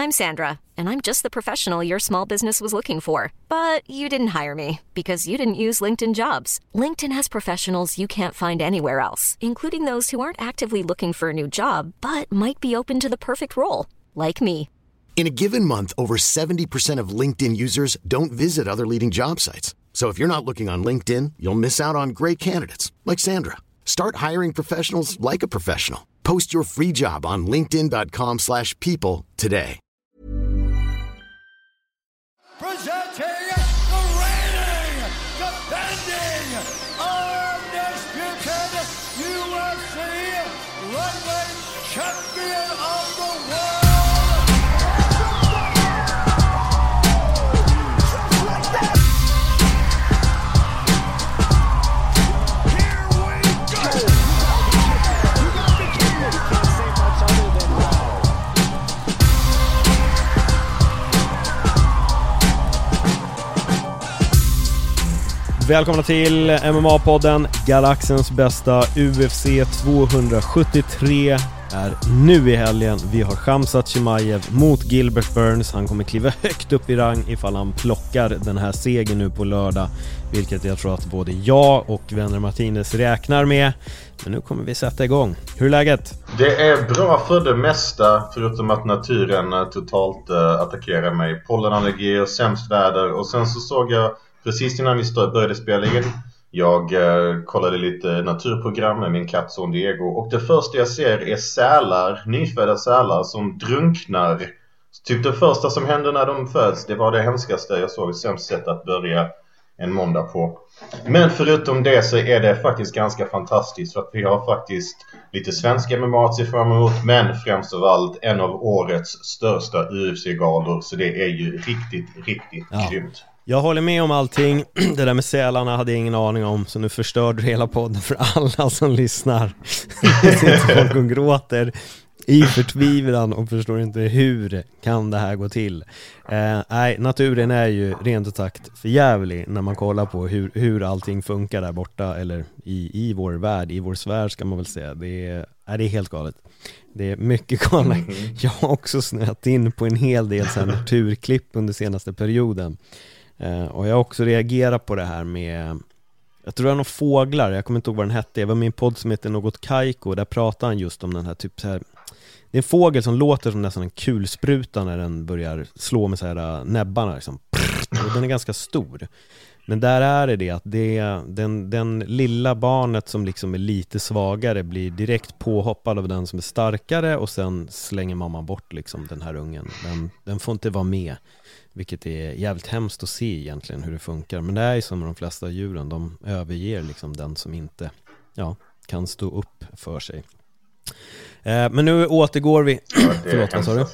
I'm Sandra, and I'm just the professional your small business was looking for. But you didn't hire me because you didn't use LinkedIn Jobs. LinkedIn has professionals you can't find anywhere else, including those who aren't actively looking for a new job, but might be open to the perfect role, like me. In a given month, over 70% of LinkedIn users don't visit other leading job sites. So if you're not looking on LinkedIn, you'll miss out on great candidates like Sandra. Start hiring professionals like a professional. Post your free job on linkedin.com/people today. Presenting the reigning, defending, undisputed UFC lightweight champion of the world. Välkomna till MMA-podden. Galaxens bästa UFC 273 är nu i helgen. Vi har Khamzat Chimaev mot Gilbert Burns. Han kommer kliva högt upp i rang ifall han plockar den här segern nu på lördag, vilket jag tror att både jag och Vänner Martinez räknar med. Men nu kommer vi sätta igång. Hur är läget? Det är bra för det mesta, förutom att naturen totalt attackerar mig. Pollenallergier, sämst väder. Och sen så såg jag precis innan vi började spela in, jag kollade lite naturprogram med min kattson Diego. Och det första jag ser är sälar, nyfödda sälar som drunknar. Typ det första som händer när de föds, det var det hemskaste jag såg. Sämst sätt att börja en måndag på. Men förutom det så är det faktiskt ganska fantastiskt, för att vi har faktiskt lite svenska MMA att se fram emot, men främst av allt en av årets största UFC-galor. Så det är ju riktigt grymt. Jag håller med om allting. Det där med sälarna hade jag ingen aning om, så nu förstörde hela podden för alla som lyssnar. Det sitter folk och gråter i förtvivlan och förstår inte hur kan det här gå till. Nej, naturen är ju rent ut sagt för jävlig när man kollar på hur allting funkar där borta, eller i vår värld, i vår sfär ska man väl säga. Det är helt galet. Det är mycket galet. Jag har också snöat in på en hel del så här naturklipp under senaste perioden. Och jag har också reagerat på det här med, jag tror det var några fåglar, jag kommer inte ihåg vad den hette. Det var min podd som heter Något Kaiko. Där pratar han just om den här typ så här. Det är en fågel som låter som nästan en kulspruta när den börjar slå med så här näbbarna liksom. Och den är ganska stor. Men där är det att den lilla barnet som liksom är lite svagare blir direkt påhoppad av den som är starkare, och sen slänger mamman bort liksom den här ungen. Den får inte vara med. Vilket är jävligt hemskt att se egentligen hur det funkar. Men det är ju som de flesta djuren. De överger liksom den som inte kan stå upp för sig. Men nu återgår vi. Förlåt, vad sa du?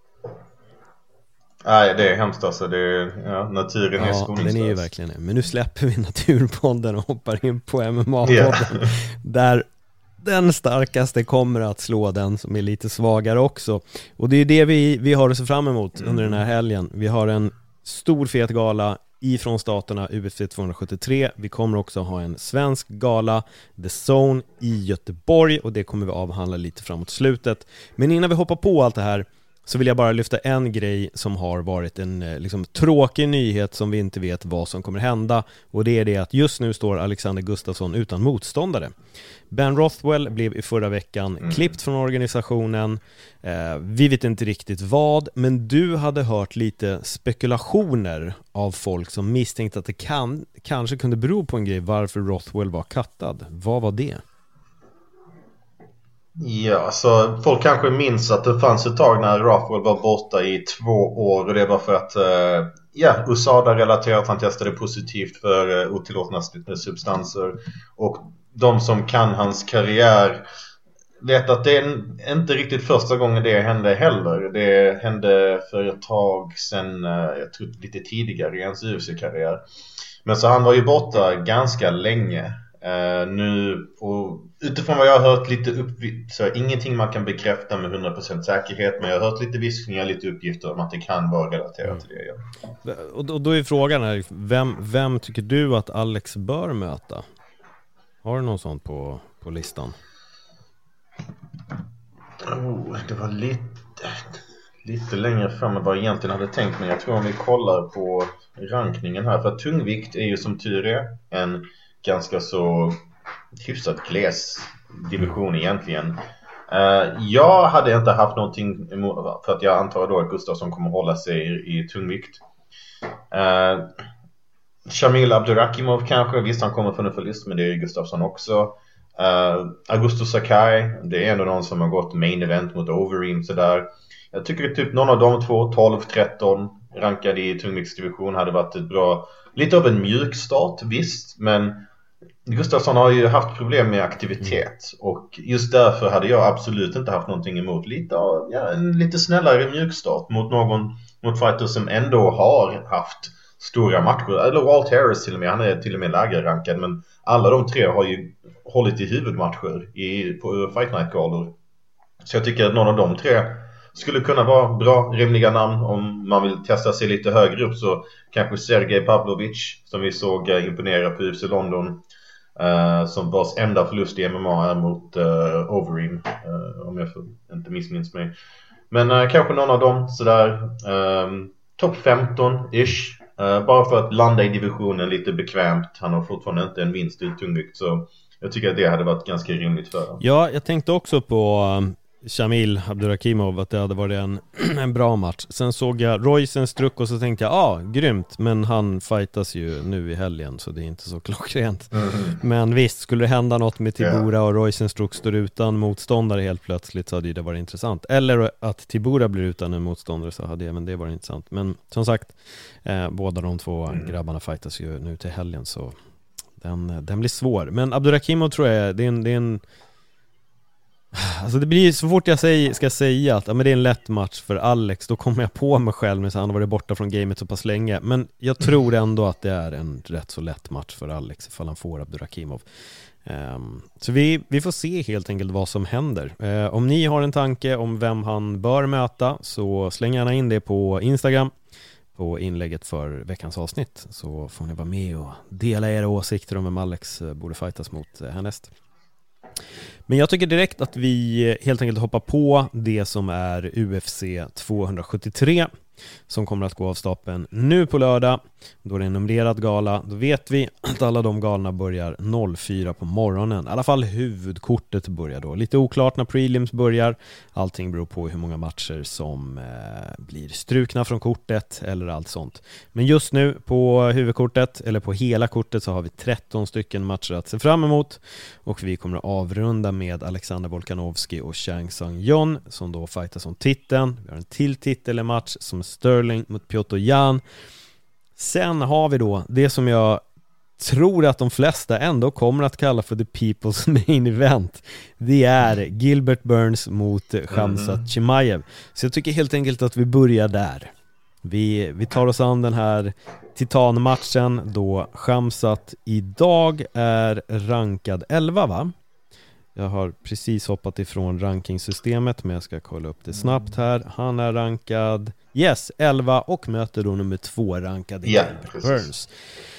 Nej, det är hemskt alltså. Naturen är skoningslös. Den är ju verkligen det. Men nu släpper vi naturpodden och hoppar in på MMA-podden. Där den starkaste kommer att slå den som är lite svagare också. Och det är det vi har att se fram emot under den här helgen. Vi har en stor fet gala ifrån staterna, UFC 273. Vi kommer också ha en svensk gala, The Zone i Göteborg, och det kommer vi avhandla lite framåt slutet. Men innan vi hoppar på allt det här så vill jag bara lyfta en grej som har varit en liksom tråkig nyhet som vi inte vet vad som kommer hända. Och det är det att just nu står Alexander Gustafsson utan motståndare. Ben Rothwell blev i förra veckan klippt från organisationen. Vi vet inte riktigt vad, men du hade hört lite spekulationer av folk som misstänkte att det kanske kunde bero på en grej varför Rothwell var kattad. Vad var det? Ja, så folk kanske minns att det fanns ett tag när Rothwell var borta i 2 år, och det var för att USADA-relaterat han testade positivt för otillåtna substanser. Och de som kan hans karriär vet att det är inte riktigt första gången det hände heller. Det hände för ett tag sedan, jag tror lite tidigare i hans UFC-karriär. Men så han var ju borta ganska länge nu, och utifrån vad jag har hört lite så ingenting man kan bekräfta med 100% säkerhet, men jag har hört lite viskningar, lite uppgifter om att det kan vara relaterat till det. Ja. Och då är frågan här, vem tycker du att Alex bör möta? Har du någon sån på listan? Det var lite längre fram än vad jag egentligen hade tänkt. Men jag tror om vi kollar på rankningen här. För att tungvikt är ju som tur är en ganska så hyfsat gles division egentligen. Jag hade inte haft någonting emot, för att jag antar då att Gustafsson kommer hålla sig i tungvikt. Shamil Abdurakhimov kanske, visst han kommer från en förlust, men det är Gustafsson också. Augusto Sakai, det är ändå någon som har gått main event mot Overeem sådär. Jag tycker typ någon av de två, 12-13 rankade i tungviktsdivision hade varit ett bra, lite av en mjuk start, visst, men Gustafsson har ju haft problem med aktivitet och just därför hade jag absolut inte haft någonting emot en lite snällare mjukstart mot fighters som ändå har haft stora matcher, eller Walt Harris till och med, han är till och med lägre rankad, men alla de tre har ju hållit i huvudmatcher på Fight Night-galor. Så jag tycker att någon av de tre skulle kunna vara bra, rimliga namn. Om man vill testa sig lite högre upp så kanske Sergej Pavlovich, som vi såg imponera på UFC London, som vars enda förlust i MMA är mot Overeem, om jag inte missminns mig. Men kanske någon av dem sådär topp 15-ish, bara för att landa i divisionen lite bekvämt. Han har fortfarande inte en vinst i tungvikt, så jag tycker att det hade varit ganska rimligt för honom. Ja, jag tänkte också på Shamil Abdurakhimov, att det hade varit en bra match. Sen såg jag Roysenstruck och så tänkte jag, grymt, men han fightas ju nu i helgen, så det är inte så klockrent. Men visst, skulle det hända något med Tibura och Roysenstruck står utan motståndare helt plötsligt, så hade det varit intressant. Eller att Tibura blir utan en motståndare, så hade även det varit intressant. Men som sagt, båda de två grabbarna fightas ju nu till helgen, så den blir svår. Men Abdurakhimov tror jag, det är en alltså det blir så fort jag ska säga att men det är en lätt match för Alex, då kommer jag på mig själv med att han har varit borta från gamet så pass länge. Men jag tror ändå att det är en rätt så lätt match för Alex ifall han får Abdurakhimov. Så vi får se helt enkelt vad som händer. Om ni har en tanke om vem han bör möta, så släng gärna in det på Instagram på inlägget för veckans avsnitt, så får ni vara med och dela era åsikter om vem Alex borde fightas mot härnäst. Men jag tycker direkt att vi helt enkelt hoppar på det som är UFC 273 som kommer att gå av stapeln nu på lördag. Då det är en numrerad gala. Då vet vi att alla de galorna börjar 04 på morgonen. I alla fall huvudkortet börjar då. Lite oklart när prelims börjar. Allting beror på hur många matcher som blir strukna från kortet eller allt sånt. Men just nu på huvudkortet, eller på hela kortet, så har vi 13 stycken matcher att se fram emot. Och vi kommer att avrunda med Alexander Volkanovski och Chang Sung-Jon som då fightas om titeln. Vi har en till titelmatch som Sterling mot Piotr Jan. Sen har vi då det som jag tror att de flesta ändå kommer att kalla för the people's main event. Det är Gilbert Burns mot Khamzat Chimaev. Så jag tycker helt enkelt att vi börjar där. Vi tar oss an den här titanmatchen då Khamzat idag är rankad 11, va? Jag har precis hoppat ifrån rankingsystemet, men jag ska kolla upp det snabbt här. Han är rankad 11 och möter då nummer 2 rankade Gilbert Burns.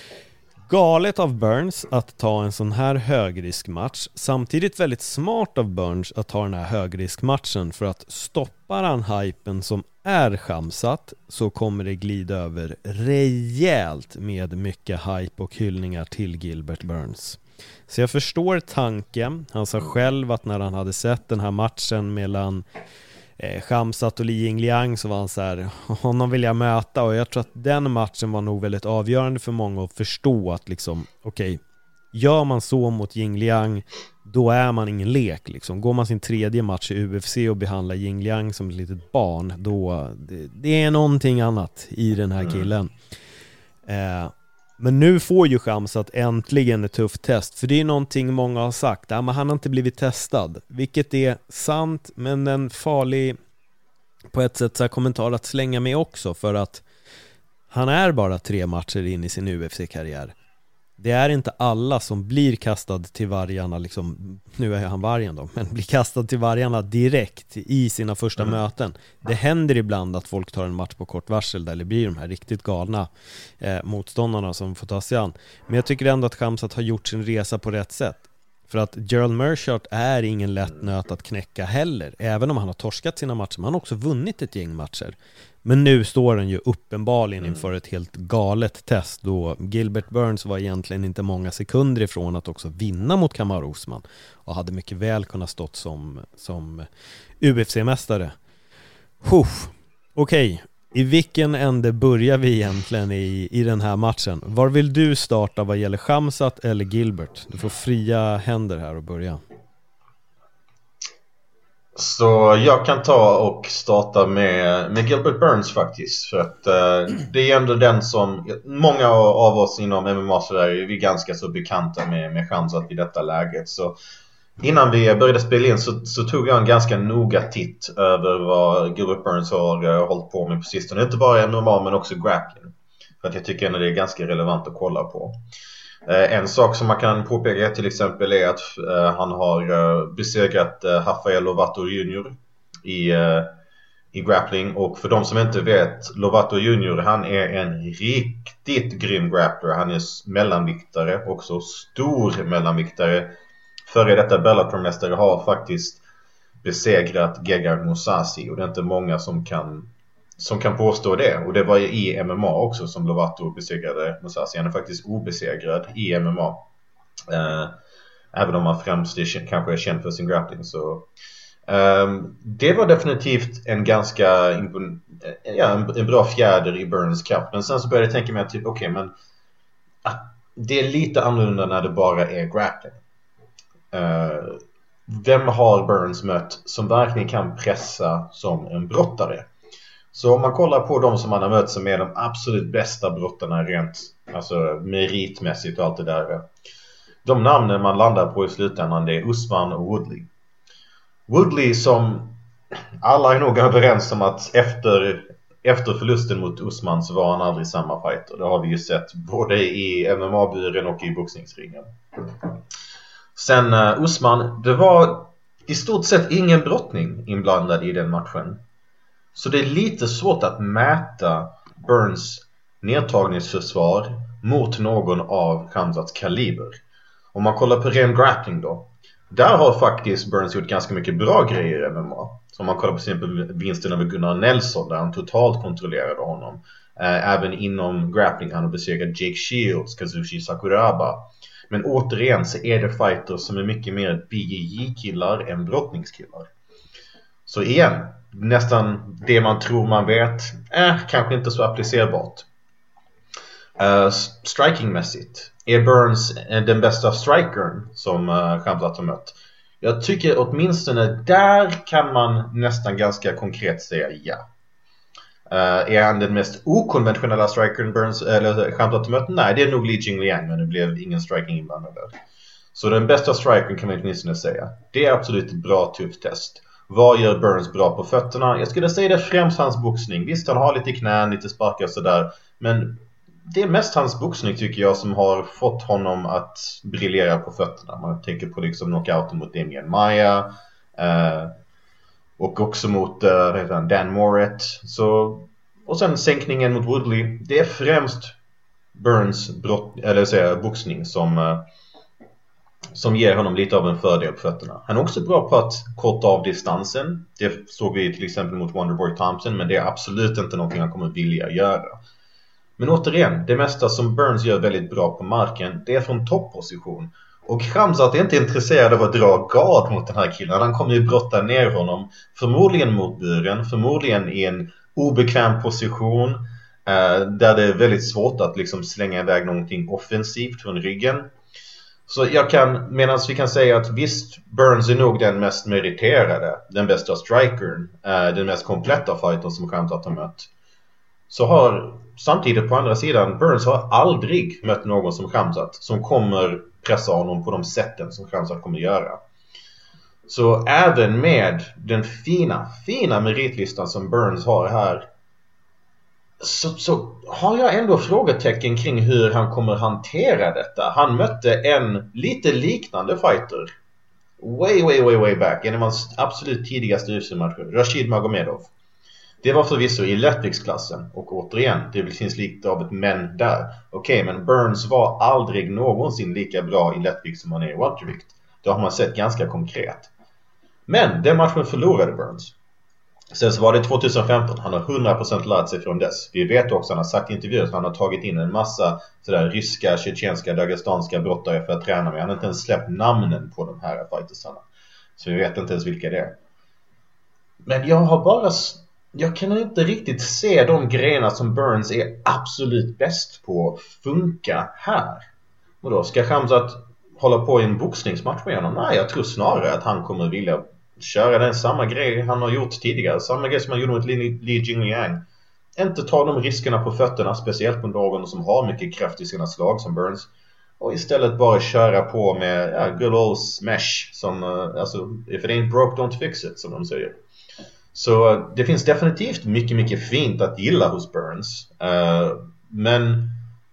Galet av Burns att ta en sån här högriskmatch. Samtidigt väldigt smart av Burns att ta den här högriskmatchen, för att stoppar han hypen som är Khamzat, så kommer det glida över rejält med mycket hype och hyllningar till Gilbert Burns. Så jag förstår tanken. Han sa själv att när han hade sett den här matchen mellan Khamzat och Li Jingliang, så var han så här, honom vill jag möta. Och jag tror att den matchen var nog väldigt avgörande för många att förstå att liksom, okej, gör man så mot Jingliang, då är man ingen lek liksom. Går man sin 3:e match i UFC och behandlar Jingliang som ett litet barn, då det är någonting annat i den här killen. Men nu får ju Khamzat äntligen ett tufft test. För det är någonting många har sagt. Men han har inte blivit testad. Vilket är sant, men en farlig på ett sätt så här kommentar att slänga med också. För att han är bara 3 matcher in i sin UFC-karriär. Det är inte alla som blir kastad till vargarna liksom, nu är han vargen då, men blir kastad till vargarna direkt i sina första möten. Det händer ibland att folk tar en match på kort varsel, där det blir de här riktigt galna motståndarna som får ta sig an. Men jag tycker ändå att Khamzat har gjort sin resa på rätt sätt. För att Gerald Meerschaert är ingen lätt nöt att knäcka heller, även om han har torskat sina matcher. Men han har också vunnit ett gäng matcher. Men nu står han ju uppenbarligen inför ett helt galet test då Gilbert Burns var egentligen inte många sekunder ifrån att också vinna mot Kamaru Usman och hade mycket väl kunnat stått som UFC-mästare. Okej. I vilken ände börjar vi egentligen i den här matchen? Var vill du starta vad gäller Khamzat eller Gilbert? Du får fria händer här och börja. Så jag kan ta och starta med Gilbert Burns faktiskt. För att det är ändå den som många av oss inom MMA så är vi ganska så bekanta med Khamzat i detta läget. Så innan vi började spela in så tog jag en ganska noga titt över vad Gilbert Burns har hållit på med på sistone. Inte bara MMA men också grappling. För att jag tycker ändå det är ganska relevant att kolla på. En sak som man kan påpeka till exempel är att han har besegrat Rafael Lovato Jr. i grappling. Och för de som inte vet, Lovato Jr. han är en riktigt grym grappler. Han är mellanviktare, också stor mellanviktare. Före detta Bellator-mästare har faktiskt besegrat Gegard Mousasi. Och det är inte många som kan påstå det. Och det var i MMA också som Lovato besegrade Mousasi. Han är faktiskt obesegrad i MMA. Även om han främst kanske är känd för sin grappling. Så, det var definitivt en ganska en bra fjäder i Burns kamp. Men sen så började jag tänka mig att typ, men det är lite annorlunda när det bara är grappling. Vem har Burns mött som verkligen kan pressa som en brottare? Så om man kollar på de som man har mött som är de absolut bästa brottarna rent alltså meritmässigt och allt det där. De namnen man landar på i slutändan det är Usman och Woodley. Woodley som alla är nog överens om att efter förlusten mot Usman så var han aldrig samma fighter. Det har vi ju sett både i MMA-buren och i boxningsringen. Sen Usman, det var i stort sett ingen brottning inblandad i den matchen. Så det är lite svårt att mäta Burns nedtagningsförsvar mot någon av Khamzats kaliber. Om man kollar på ren grappling då. Där har faktiskt Burns gjort ganska mycket bra grejer i MMA. Så om man kollar på till exempel vinsten över Gunnar Nelson där han totalt kontrollerade honom. Även inom grappling han har besegrat Jake Shields, Kazushi Sakuraba. Men återigen så är det fighters som är mycket mer BJJ-killar än brottningskillar. Så igen, nästan det man tror man vet kanske inte så applicerbart. Strikingmässigt är Burns den bästa strikern som Khamzat har mött. Jag tycker åtminstone där kan man nästan ganska konkret säga ja. Är han den mest okonventionella strikern Burns eller Khamzat har mött? Nej, det är nog Li Jingliang, men det blev ingen striking inblandad där. Så den bästa strikern kan man åtminstone säga. Det är absolut ett bra tufft test. Vad gör Burns bra på fötterna? Jag skulle säga det främst hans boxning. Visst, han har lite knän, lite sparkar och sådär. Men det är mest hans boxning tycker jag som har fått honom att briljera på fötterna. Man tänker på liksom knockouten mot Demian Maia. Och också mot Dan Moret. Så, och sen sänkningen mot Woodley. Det är främst Burns boxning som ger honom lite av en fördel på fötterna. Han är också bra på att korta av distansen. Det såg vi till exempel mot Wonderboy Thompson. Men det är absolut inte någonting han kommer vilja göra. Men återigen, det mesta som Burns gör väldigt bra på marken, det är från toppposition. Och Khamzat är inte intresserad av att dra gard mot den här killen. Han kommer ju brotta ner honom. Förmodligen mot buren, förmodligen i en obekväm position. Där det är väldigt svårt att liksom slänga iväg någonting offensivt från ryggen. Så medan vi kan säga att visst, Burns är nog den mest meriterade, den bästa strikern, den mest kompletta fighter som Khamzat har mött. Så har samtidigt på andra sidan, Burns har aldrig mött någon som Khamzat som kommer pressa honom på de sätten som Khamzat kommer göra. Så även med den fina meritlistan som Burns har här så har jag ändå frågetecken kring hur han kommer hantera detta. Han mötte en lite liknande fighter way back, en av hans absolut tidigaste UFC-matcher, Rashid Magomedov. Det var förvisso i lättviktsklassen. Och återigen, det finns lite av ett men där. Okej, men Burns var aldrig någonsin lika bra i lättvikt som han är i weltervikt. Det har man sett ganska konkret. Men den matchen förlorade Burns. Sen så var det 2015. Han har 100% lärt sig från dess. Vi vet också, han har sagt i intervjuer att han har tagit in en massa sådär ryska, tjetjenska, dagestanska brottare för att träna med. Han har inte ens släppt namnen på de här fightersarna. Så vi vet inte ens vilka det är. Men jag kan inte riktigt se de grejerna som Burns är absolut bäst på funka här. Och då ska Khamzat hålla på i en boxningsmatch med honom? Nej, jag tror snarare att han kommer vilja köra den samma grej han har gjort tidigare. Samma grej som han gjorde mot Li Jingliang. Inte ta de riskerna på fötterna, speciellt på någon som har mycket kraft i sina slag som Burns. Och istället bara köra på med good old smash. Som, alltså, if it ain't broke, don't fix it, som de säger. Så det finns definitivt mycket fint att gilla hos Burns. Men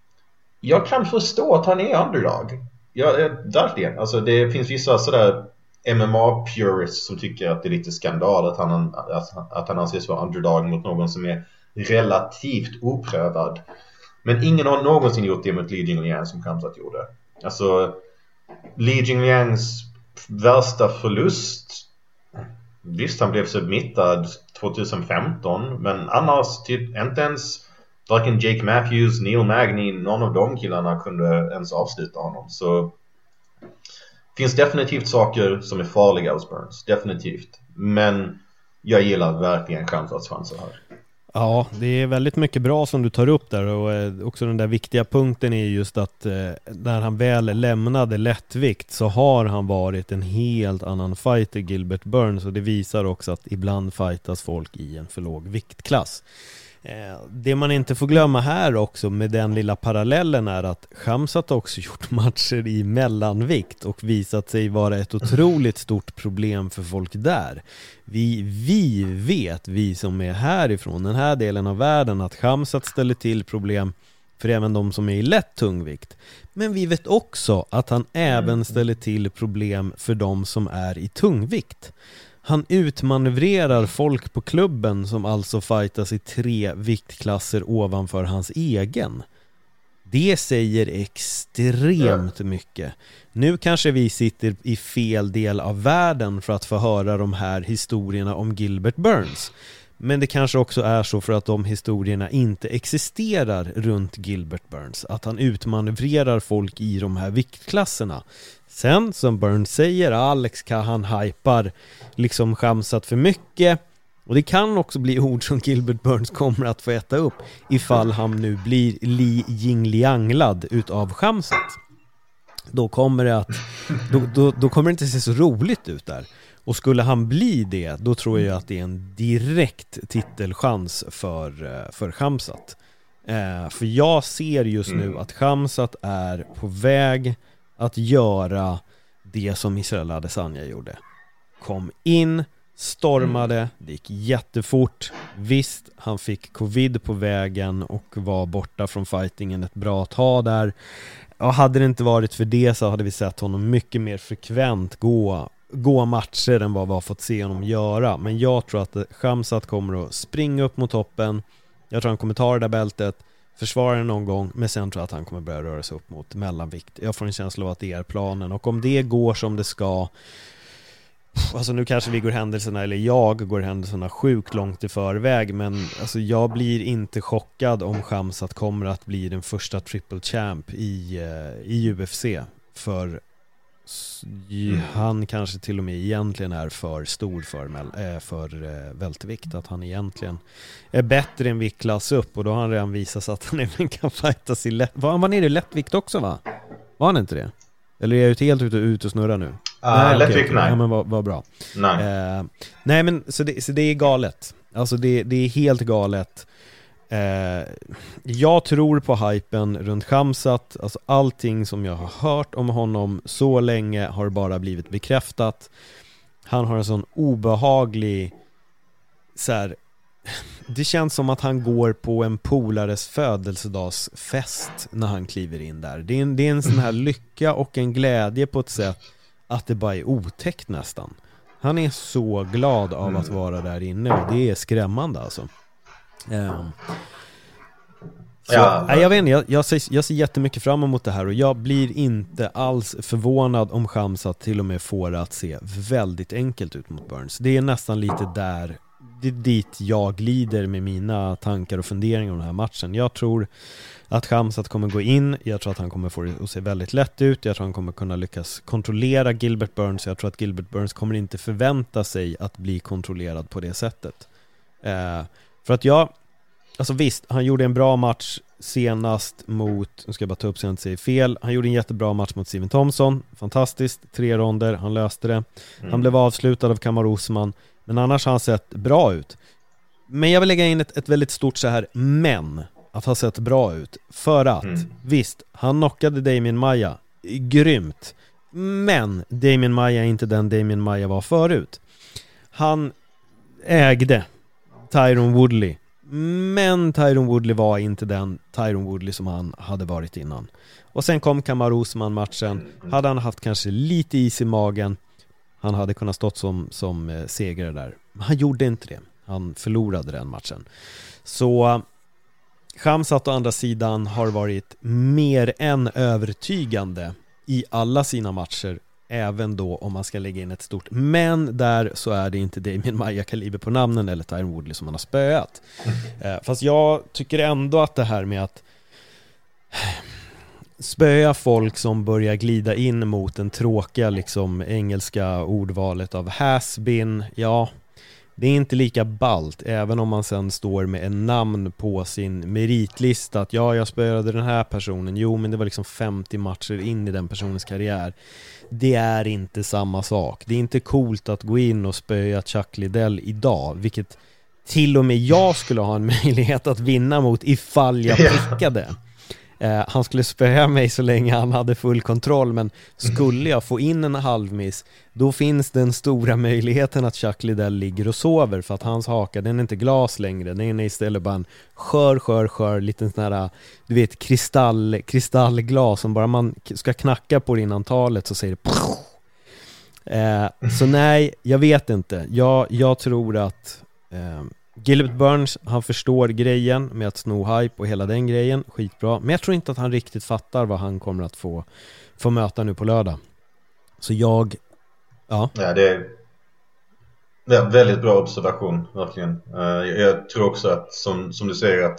jag kan förstå att han är underdog. Verkligen. Alltså det finns vissa sådär MMA-purists som tycker att det är lite skandal att han anses vara underdog mot någon som är relativt oprövad. Men ingen har någonsin gjort det mot Li Jingliang som Khamzat gjorde. Alltså Li Jingliangs värsta förlust, visst han blev submittad 2015, men annars typ inte ens varken Jake Matthews, Neil Magny, någon av de killarna kunde ens avsluta honom. Så finns definitivt saker som är farliga hos Burns, definitivt. Men jag gillar verkligen Khamzats chanser här. Ja, det är väldigt mycket bra som du tar upp där, och också den där viktiga punkten är just att när han väl lämnade lättvikt så har han varit en helt annan fighter, Gilbert Burns, och det visar också att ibland fightas folk i en för låg viktklass. Det man inte får glömma här också med den lilla parallellen är att Khamzat också gjort matcher i mellanvikt och visat sig vara ett otroligt stort problem för folk där. Vi vet, vi som är härifrån den här delen av världen, att Khamzat ställer till problem för även de som är i lätt tungvikt. Men vi vet också att han även ställer till problem för de som är i tungvikt. Han utmanövrerar folk på klubben som alltså fightas i 3 viktklasser ovanför hans egen. Det säger extremt mycket. Nu kanske vi sitter i fel del av världen för att få höra de här historierna om Gilbert Burns. Men det kanske också är så för att de historierna inte existerar runt Gilbert Burns. Att han utmanövrerar folk i de här viktklasserna. Sen, som Burns säger, Alex han hypar liksom Khamzat för mycket. Och det kan också bli ord som Gilbert Burns kommer att få äta upp ifall han nu blir Li Jinglianglad utav Khamzat. Då kommer det att då kommer det inte se så roligt ut där. Och skulle han bli det, då tror jag att det är en direkt titelchans för Khamzat. För jag ser just nu att Khamzat är på väg att göra det som Israel Adesanya gjorde. Kom in, stormade, det gick jättefort. Visst, han fick covid på vägen och var borta från fightingen ett bra tag där. Och hade det inte varit för det så hade vi sett honom mycket mer frekvent gå matcher än vad vi har fått se honom göra. Men jag tror att Khamzat kommer att springa upp mot toppen. Jag tror han kommer ta det där bältet, försvara den någon gång, men sen tror jag att han kommer börja röra sig upp mot mellanvikt. Jag får en känsla av att det är planen, och om det går som det ska, alltså nu kanske vi går händelserna, eller jag går händelserna sjukt långt i förväg, men alltså jag blir inte chockad om Khamzat kommer att bli den första triple champ i UFC, för han kanske till och med egentligen är för stor för vältervikt, att han egentligen är bättre än viktklass upp, och då har han redan visat att han även kan fightas i lätt. Var nere i lättvikt också, va? Var han inte det? Eller är jag helt ute och snurra nu? Nej, lättvikt, nej. Ja, men vad bra. Nej. Nej, men så det är galet. Alltså det är helt galet. Jag tror på hypen runt Khamzat. Alltså allting som jag har hört om honom så länge har bara blivit bekräftat. Han har en sån obehaglig så här, det känns som att han går på en polares födelsedagsfest när han kliver in där. Det är en sån här lycka och en glädje på ett sätt att det bara är otäckt nästan. Han är så glad av att vara där inne, och det är skrämmande alltså. Så, jag vet inte, jag ser jättemycket fram emot det här och jag blir inte alls förvånad om Khamzat till och med får att se väldigt enkelt ut mot Burns. Det är nästan lite där, det är dit jag glider med mina tankar och funderingar om den här matchen. Jag tror att Khamzat kommer gå in, jag tror att han kommer få det att se väldigt lätt ut, jag tror han kommer kunna lyckas kontrollera Gilbert Burns, jag tror att Gilbert Burns kommer inte förvänta sig att bli kontrollerad på det sättet. För att alltså visst, han gjorde en bra match senast mot, nu ska jag bara ta upp så jag inte säger fel, han gjorde en jättebra match mot Steven Thompson, fantastiskt, 3 ronder, han löste det, han blev avslutad av Kamaru Usman, men annars har han sett bra ut. Men jag vill lägga in ett väldigt stort så här men att ha sett bra ut, för att visst, han knockade Demian Maia, grymt, men Demian Maia är inte den Demian Maia var förut. Han ägde Tyron Woodley, men Tyron Woodley var inte den Tyron Woodley som han hade varit innan. Och sen kom Kamaru Usman-matchen. Hade han haft kanske lite is i magen, han hade kunnat stått som segrare där. Men han gjorde inte det. Han förlorade den matchen. Så Khamzat å andra sidan har varit mer än övertygande i alla sina matcher, även då om man ska lägga in ett stort men där, så är det inte Demian Maia kaliber på namnen eller Tyron Woodley som man har spöat. Fast jag tycker ändå att det här med att spöa folk som börjar glida in mot den tråkiga liksom engelska ordvalet av has been, ja, det är inte lika ballt, även om man sen står med en namn på sin meritlista att ja, jag spöade den här personen, jo men det var liksom 50 matcher in i den personens karriär. Det är inte samma sak. Det är inte coolt att gå in och spöa Chuck Liddell idag, vilket till och med jag skulle ha en möjlighet att vinna mot ifall jag prickade. Han skulle spöa mig så länge han hade full kontroll, men skulle jag få in en halvmiss, då finns den stora möjligheten att Chuck Liddell ligger och sover, för att hans haka, den är inte glas längre, den är istället bara en skör liten sån här, du vet, kristallglas som bara man ska knacka på innan talet så säger det så nej, jag vet inte. Jag tror att Gilbert Burns, han förstår grejen med att sno hype och hela den grejen, skitbra. Men jag tror inte att han riktigt fattar vad han kommer att få möta nu på lördag. Så ja, det är en väldigt bra observation, verkligen. Jag tror också att, som du säger, att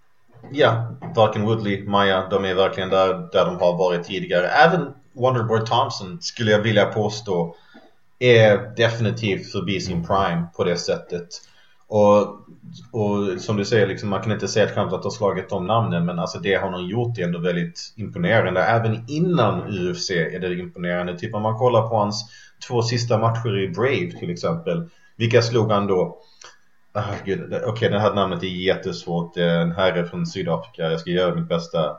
varken Woodley, Maia, de är verkligen där de har varit tidigare. Även Wonderboy Thompson skulle jag vilja påstå är definitivt förbi sin prime på det sättet. Och som du säger, liksom, man kan inte säga att Khamzat har slagit de namnen, men alltså det han har gjort är ändå väldigt imponerande. Även innan UFC är det imponerande. Typ om man kollar på hans 2 sista matcher i Brave till exempel. Vilka slog han då? Okej, det här namnet är jättesvårt. Det är en herre från Sydafrika. Jag ska göra mitt bästa.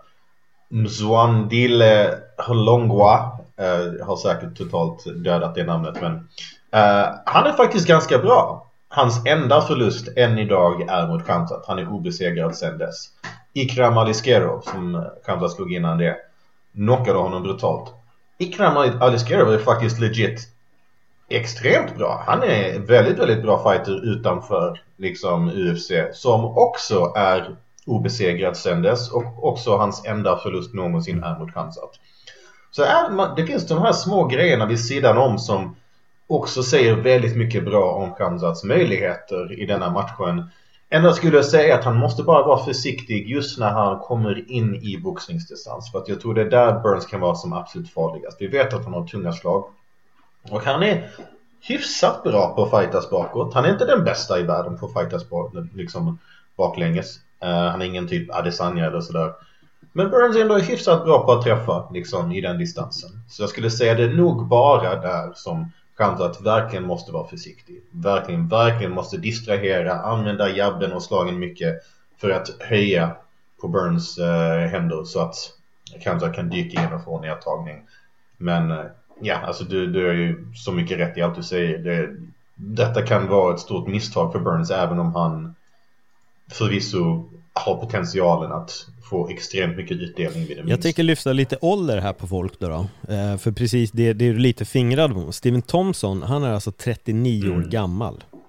Mzwandile Holongwa har säkert totalt dödat det namnet, men han är faktiskt ganska bra. Hans enda förlust än idag är mot Khamzat. Han är obesegrad sedan dess. Ikram Aliskerov, som Khamzat slog innan det, knockade honom brutalt. Ikram Aliskerov är faktiskt legit extremt bra. Han är väldigt, väldigt bra fighter utanför liksom UFC, som också är obesegrad sedan dess, och också hans enda förlust någonsin är mot Khamzat. Så det finns de här små grejerna vid sidan om som också säger väldigt mycket bra om Khamzats möjligheter i denna matchen. Ändå skulle jag säga att han måste bara vara försiktig just när han kommer in i boxningsdistans. För att jag tror det är där Burns kan vara som absolut farligast. Vi vet att han har tunga slag. Och han är hyfsat bra på att fightas bakåt. Han är inte den bästa i världen på att fightas liksom baklänges. Han är ingen typ Adesanya eller sådär. Men Burns är ändå hyfsat bra på att träffa liksom, i den distansen. Så jag skulle säga det är nog bara där som Khamzat verkligen måste vara försiktig. Verkligen måste distrahera, använda jabben och slagen mycket för att höja på Burns händer så att Khamzat kan dyka in och få en nedtagning. Men alltså du är ju så mycket rätt i allt du säger. Detta kan vara ett stort misstag för Burns, även om han förvisso har potentialen att få extremt mycket utdelning vid det minst. Jag tänker lyfta lite ålder här på folk då. För precis det är lite fingrad på. Steven Thompson, han är alltså 39 år gammal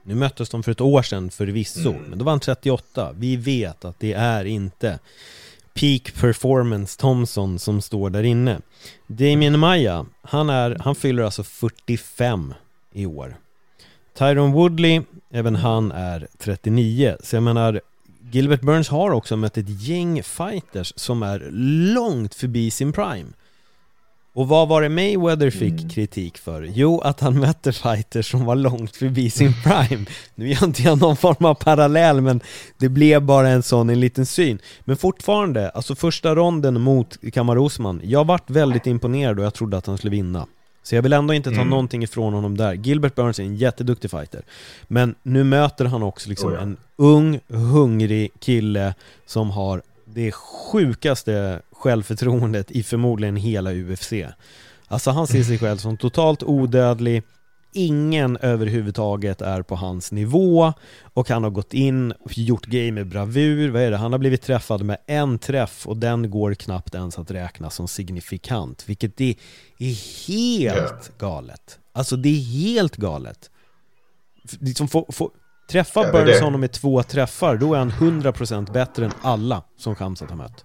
Nu möttes de för ett år sedan förvisso, men då var han 38. Vi vet att det är inte peak performance Thompson som står där inne. Damian Maia, han fyller alltså 45 i år. Tyron Woodley, även han är 39. Så jag menar, Gilbert Burns har också mött ett gäng fighters som är långt förbi sin prime. Och vad var det Mayweather fick kritik för? Jo, att han mötte fighters som var långt förbi sin prime. Nu gör inte jag någon form av parallell, men det blev bara en liten syn. Men fortfarande, alltså första ronden mot Kamaru Usman, jag varit väldigt imponerad och jag trodde att han skulle vinna. Så jag vill ändå inte ta någonting ifrån honom där. Gilbert Burns är en jätteduktig fighter. Men nu möter han också liksom en ung, hungrig kille som har det sjukaste självförtroendet i förmodligen hela UFC. Alltså han ser sig själv som totalt odödlig. Ingen överhuvudtaget är på hans nivå. Och han har gått in och gjort game med bravur. Vad är det? Han har blivit träffad med en träff och den går knappt ens att räkna som signifikant. Vilket det är helt galet. Alltså det är helt galet. Liksom träffa Burns honom med 2 träffar, då är han 100% bättre än alla som Khamzat har mött.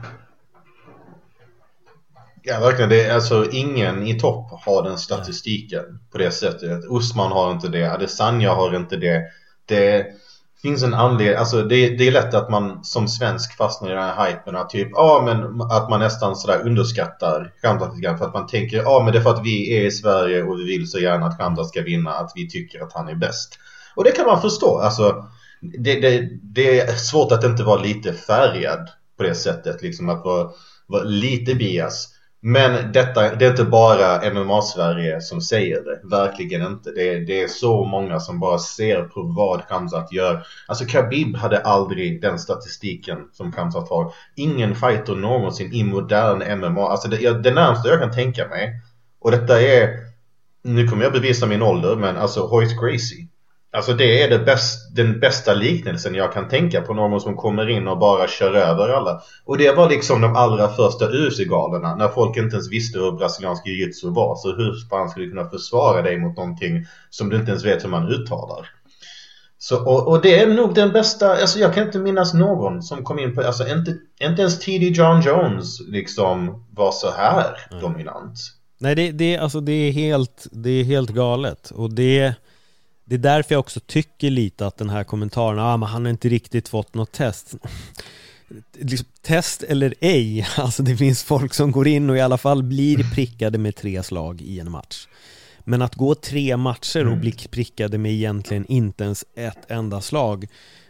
Ja, verkligen. Det är alltså ingen i topp har den statistiken på det sättet. Usman har inte det, Adesanya har inte det. Det finns en anledning, alltså det är lätt att man som svensk fastnar i den här hypen att typ, men att man nästan sådär underskattar Khamzat lite grann för att man tänker, men det är för att vi är i Sverige och vi vill så gärna att Khamzat ska vinna, att vi tycker att han är bäst. Och det kan man förstå, alltså det är svårt att inte vara lite färgad på det sättet, liksom att vara lite bias. Men det är inte bara MMA-Sverige som säger det, verkligen inte. Det är så många som bara ser på vad Khamzat gör. Alltså Khabib hade aldrig den statistiken som Khamzat har. Ingen fighter någonsin i modern MMA. Alltså det närmaste jag kan tänka mig, och detta är, nu kommer jag bevisa min ålder, men alltså Royce Gracie. Alltså det är den bästa liknelsen jag kan tänka på, någon som kommer in och bara kör över alla. Och det var liksom de allra första UFC-galerna, när folk inte ens visste hur brasiliansk jiu-jitsu var. Så hur fan skulle du kunna försvara dig mot någonting som du inte ens vet hur man uttalar? Så, och det är nog den bästa, alltså jag kan inte minnas någon som kom in på, alltså inte ens T.D. John Jones liksom var så här dominant. Nej, det är helt galet. Och det är därför jag också tycker lite att den här kommentaren, men han har inte riktigt fått något test. Liksom, test eller ej, alltså det finns folk som går in och i alla fall blir prickade med 3 slag i en match. Men att gå 3 matcher och bli prickade med egentligen inte ens ett enda slag,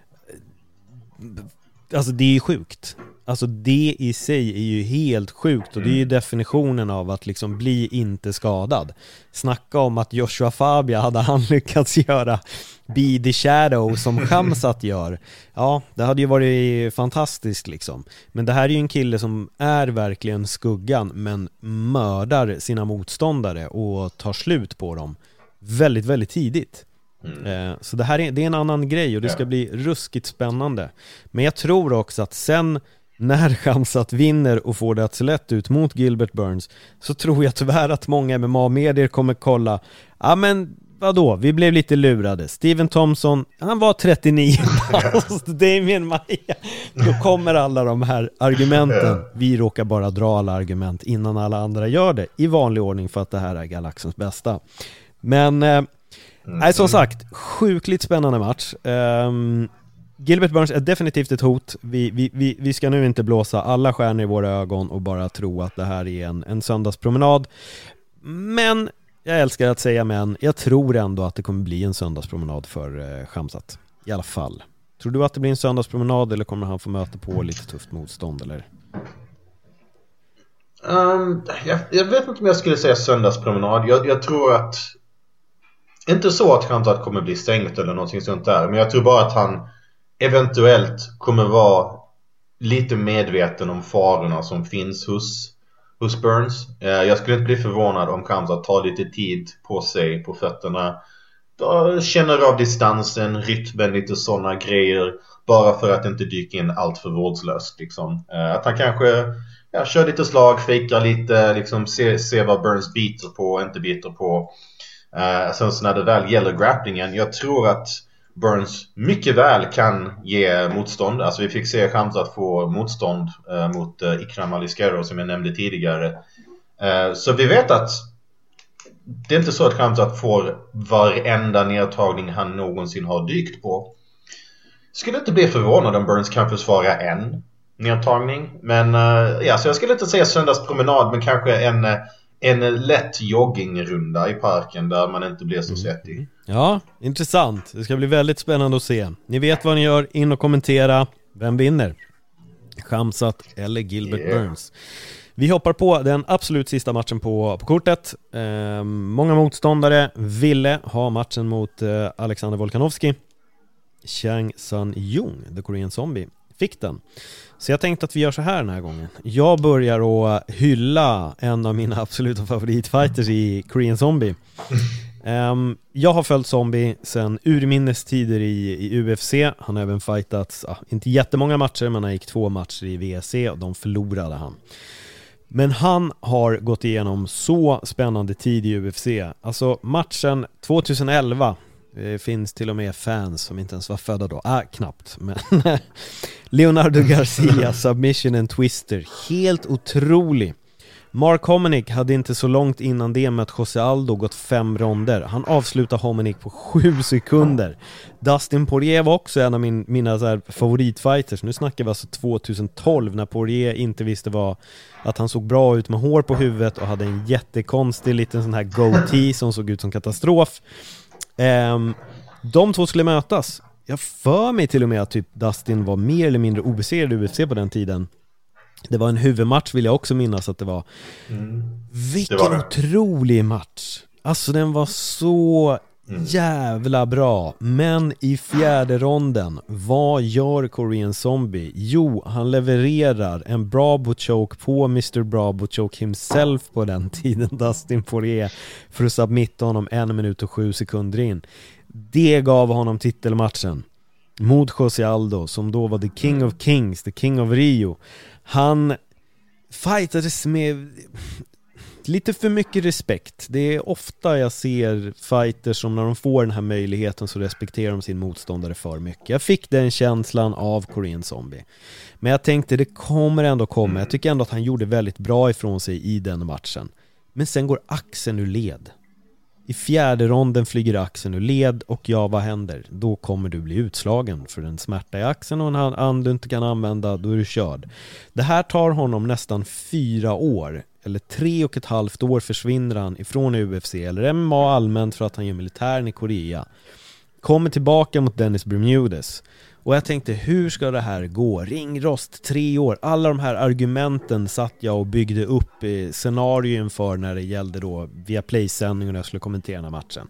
alltså det är sjukt. Alltså det i sig är ju helt sjukt, och det är ju definitionen av att liksom bli inte skadad. Snacka om att Joshua Fabia, hade han lyckats göra Be the Shadow som Khamzat gör, ja, det hade ju varit fantastiskt liksom. Men det här är ju en kille som är verkligen skuggan, men mördar sina motståndare och tar slut på dem väldigt, väldigt tidigt. Så det är en annan grej, och det ska bli ruskigt spännande. Men jag tror också att sen när Khamzat vinner och får det att se lätt ut mot Gilbert Burns, så tror jag tyvärr att många MMA-medier kommer kolla, men vadå, vi blev lite lurade. Steven Thompson, han var 39 bast, Damian Maia. Då kommer alla de här argumenten. Vi råkar bara dra alla argument innan alla andra gör det, i vanlig ordning, för att det här är galaxens bästa. Men som sagt, sjukligt spännande match. Gilbert Burns är definitivt ett hot. Vi ska nu inte blåsa alla stjärnor i våra ögon och bara tro att det här är en söndagspromenad. Men jag älskar att säga men. Jag tror ändå att det kommer bli en söndagspromenad för Khamzat. I alla fall. Tror du att det blir en söndagspromenad, eller kommer han få möta på lite tufft motstånd, eller? Jag vet inte om jag skulle säga söndagspromenad. Jag tror att, inte så att Khamzat kommer bli stängt eller någonting sånt där, men jag tror bara att han eventuellt kommer vara lite medveten om farorna som finns hos Burns. Jag skulle inte bli förvånad om Khamzat tar lite tid på sig på fötterna, då känner av distansen, rytmen, lite sådana grejer, bara för att inte dyka in allt för vårdslöst liksom. Att han kanske kör lite slag, fejkar lite, liksom se vad Burns biter på och inte biter på. Sen så när det väl gäller grapplingen, jag tror att Burns mycket väl kan ge motstånd. Alltså vi fick se chans att få motstånd mot Ikram Aliskerov som jag nämnde tidigare. Så vi vet att det är inte så att Khamzat får varenda nedtagning han någonsin har dykt på. Skulle inte bli förvånad om Burns kan försvara en nedtagning. Men så jag skulle inte säga söndagspromenad, men kanske en lätt joggingrunda i parken där man inte blir så svettig. Ja, intressant. Det ska bli väldigt spännande att se. Ni vet vad ni gör, in och kommentera. Vem vinner? Khamzat eller Gilbert Burns? Vi hoppar på den absolut sista matchen på kortet. Många motståndare ville ha matchen mot Alexander Volkanovski. Chang Sun-Jung, The Korean Zombie, fick den. Så jag tänkte att vi gör så här den här gången. Jag börjar att hylla en av mina absoluta favoritfighters i Korean Zombie. Jag har följt Zombie sedan urminnes tider i UFC. Han har även fightats, inte jättemånga matcher, men han gick 2 matcher i WC och de förlorade han. Men han har gått igenom så spännande tid i UFC. Alltså matchen 2011, det finns till och med fans som inte ens var födda då. Knappt. Men Leonardo Garcia, submission and twister. Helt otrolig. Mark Hominick hade inte så långt innan det med att José Aldo gått 5 ronder. Han avslutade Hominick på 7 sekunder. Dustin Poirier var också en av mina så här favoritfighters. Nu snackar vi alltså 2012 när Poirier inte visste att han såg bra ut med hår på huvudet och hade en jättekonstig liten sån här goatee som såg ut som katastrof. De två skulle mötas. Jag för mig till och med att typ Dustin var mer eller mindre obesegrad i UFC på den tiden. Det var en huvudmatch, vill jag också minnas att det var. Vilken otrolig match. Alltså den var så jävla bra. Men i 4:e ronden, vad gör Korean Zombie? Jo, han levererar en Bravo choke på Mr. Bravo choke himself på den tiden, Dustin Poirier, för att submitta honom 1 minut och 7 sekunder in. Det gav honom titelmatchen mot José Aldo, som då var the King of Kings, the King of Rio. Han fightades med lite för mycket respekt. Det är ofta jag ser fighters som när de får den här möjligheten så respekterar de sin motståndare för mycket. Jag fick den känslan av Korean Zombie. Men jag tänkte det kommer ändå komma. Jag tycker ändå att han gjorde väldigt bra ifrån sig i den matchen. Men sen går axeln ur led. I 4:e ronden flyger axeln ur led och vad händer? Då kommer du bli utslagen för en smärta i axeln och en hand du inte kan använda, då är du körd. Det här tar honom nästan 4 år, eller 3,5 år försvinner han ifrån UFC eller MMA allmänt för att han gör militären i Korea. Kommer tillbaka mot Dennis Bermudez. Och jag tänkte, hur ska det här gå? Ringrost, 3 år. Alla de här argumenten satt jag och byggde upp i scenarion för när det gällde då via Play-sändning och när jag skulle kommentera den här matchen.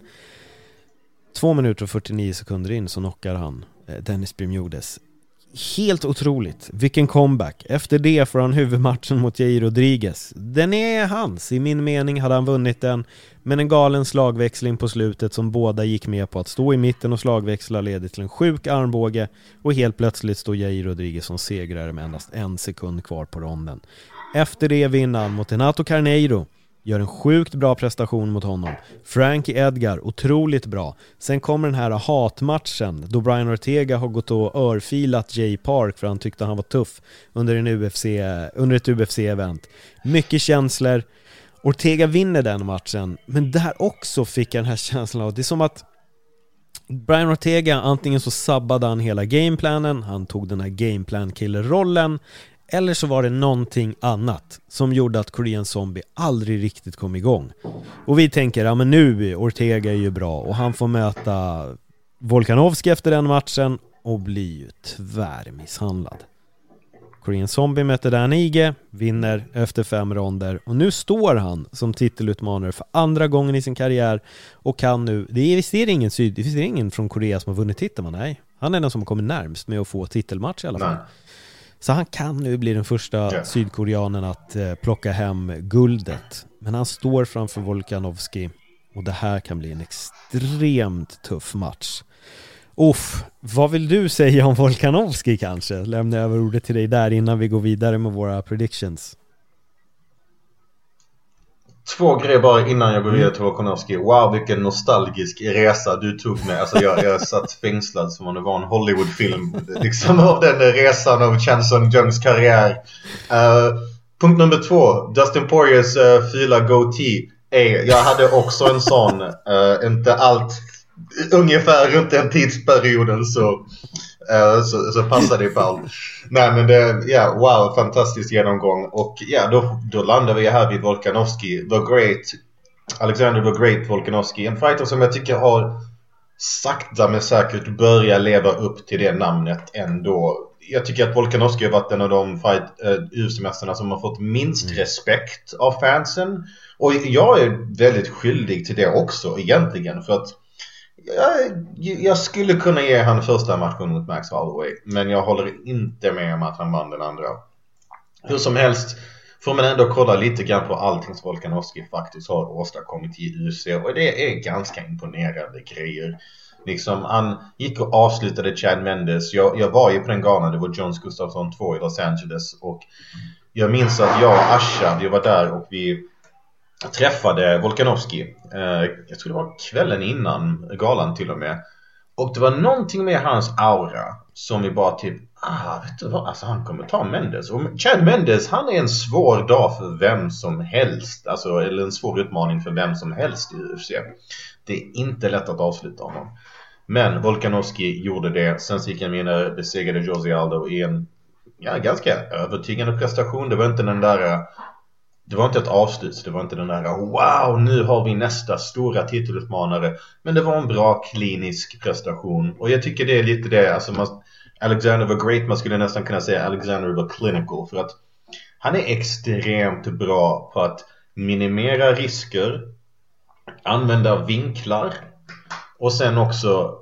2 minuter och 49 sekunder in så knockar han Dennis Bermudez. Helt otroligt. Vilken comeback. Efter det får han huvudmatchen mot Jair Rodriguez. Den är hans. I min mening hade han vunnit den. Men en galen slagväxling på slutet som båda gick med på att stå i mitten och slagväxla leder till en sjuk armbåge. Och helt plötsligt står Jair Rodriguez som segrare med endast 1 sekund kvar på ronden. Efter det vinner han mot Renato Carneiro. Gör en sjukt bra prestation mot honom. Frankie Edgar, otroligt bra. Sen kommer den här hatmatchen då Brian Ortega har gått och örfilat Jay Park för han tyckte han var tuff under ett UFC-event. Mycket känslor. Ortega vinner den matchen. Men där också fick jag den här känslan av, det är som att Brian Ortega, antingen så sabbade han hela gameplanen, han tog den här gameplan-killer-rollen, eller så var det någonting annat som gjorde att Korean Zombie aldrig riktigt kom igång. Och vi tänker, men nu Ortega är ju bra och han får möta Volkanovski efter den matchen och blir ju tvärmisshandlad. Korean Zombie möter Dan Ige, vinner efter 5 ronder och nu står han som titelutmanare för andra gången i sin karriär och kan nu, det är ingen från Korea som har vunnit titeln, nej. Han är den som har kommit närmast med att få titelmatch i alla fall. Nej. Så han kan nu bli den första sydkoreanen att plocka hem guldet. Men han står framför Volkanovski och det här kan bli en extremt tuff match. Vad vill du säga om Volkanovski kanske? Lämnar över ordet till dig där innan vi går vidare med våra predictions. 2 grejer bara innan jag går vidare till Volkanovski. Wow, vilken nostalgisk resa du tog med. Alltså jag satt fängslad som om det var en Hollywoodfilm liksom, av den resan av Chanson Jungs karriär. Punkt nummer 2, Dustin Poiriers fila goatee. Jag hade också en sån, inte allt, ungefär runt den tidsperioden så passade det på allt. Nej men det, wow, fantastisk genomgång. Och då landar vi här vid Volkanovski, Alexander the Great Volkanovski. En fighter som jag tycker har sakta men säkert börjat leva upp till det namnet ändå. Jag tycker att Volkanovski har varit en av de UFC-mästarna som har fått minst respekt av fansen. Och jag är väldigt skyldig till det också egentligen, för att jag skulle kunna ge han första matchen mot Max Holloway, men jag håller inte med om att han vann den andra. Hur som helst får man ändå kolla lite grann på allting som Volkanovski faktiskt har åstadkommit i UFC, och det är ganska imponerande grejer. Liksom, han gick och avslutade Chad Mendes. Jag var ju på den galan, det var Jones Gustafsson 2 i Los Angeles, och jag minns att jag och Asha, vi var där och vi träffade Volkanovski. Jag tror det var kvällen innan galan till och med. Och det var någonting med hans aura som vi bara typ, vet du vad, alltså han kommer ta Mendes. Och Chad Mendes, han är en svår dag för vem som helst, alltså, eller en svår utmaning för vem som helst i UFC. Det är inte lätt att avsluta honom. Men Volkanovski gjorde det. Sen gick han vidare, besegrade Jose Aldo i en ganska övertygande prestation. Det var inte den där, det var inte ett avslut, det var inte den där wow, nu har vi nästa stora titelutmanare. Men det var en bra klinisk prestation. Och jag tycker det är lite det, alltså Alexander the Great, man skulle nästan kunna säga Alexander the Clinical, för att han är extremt bra på att minimera risker, använda vinklar och sen också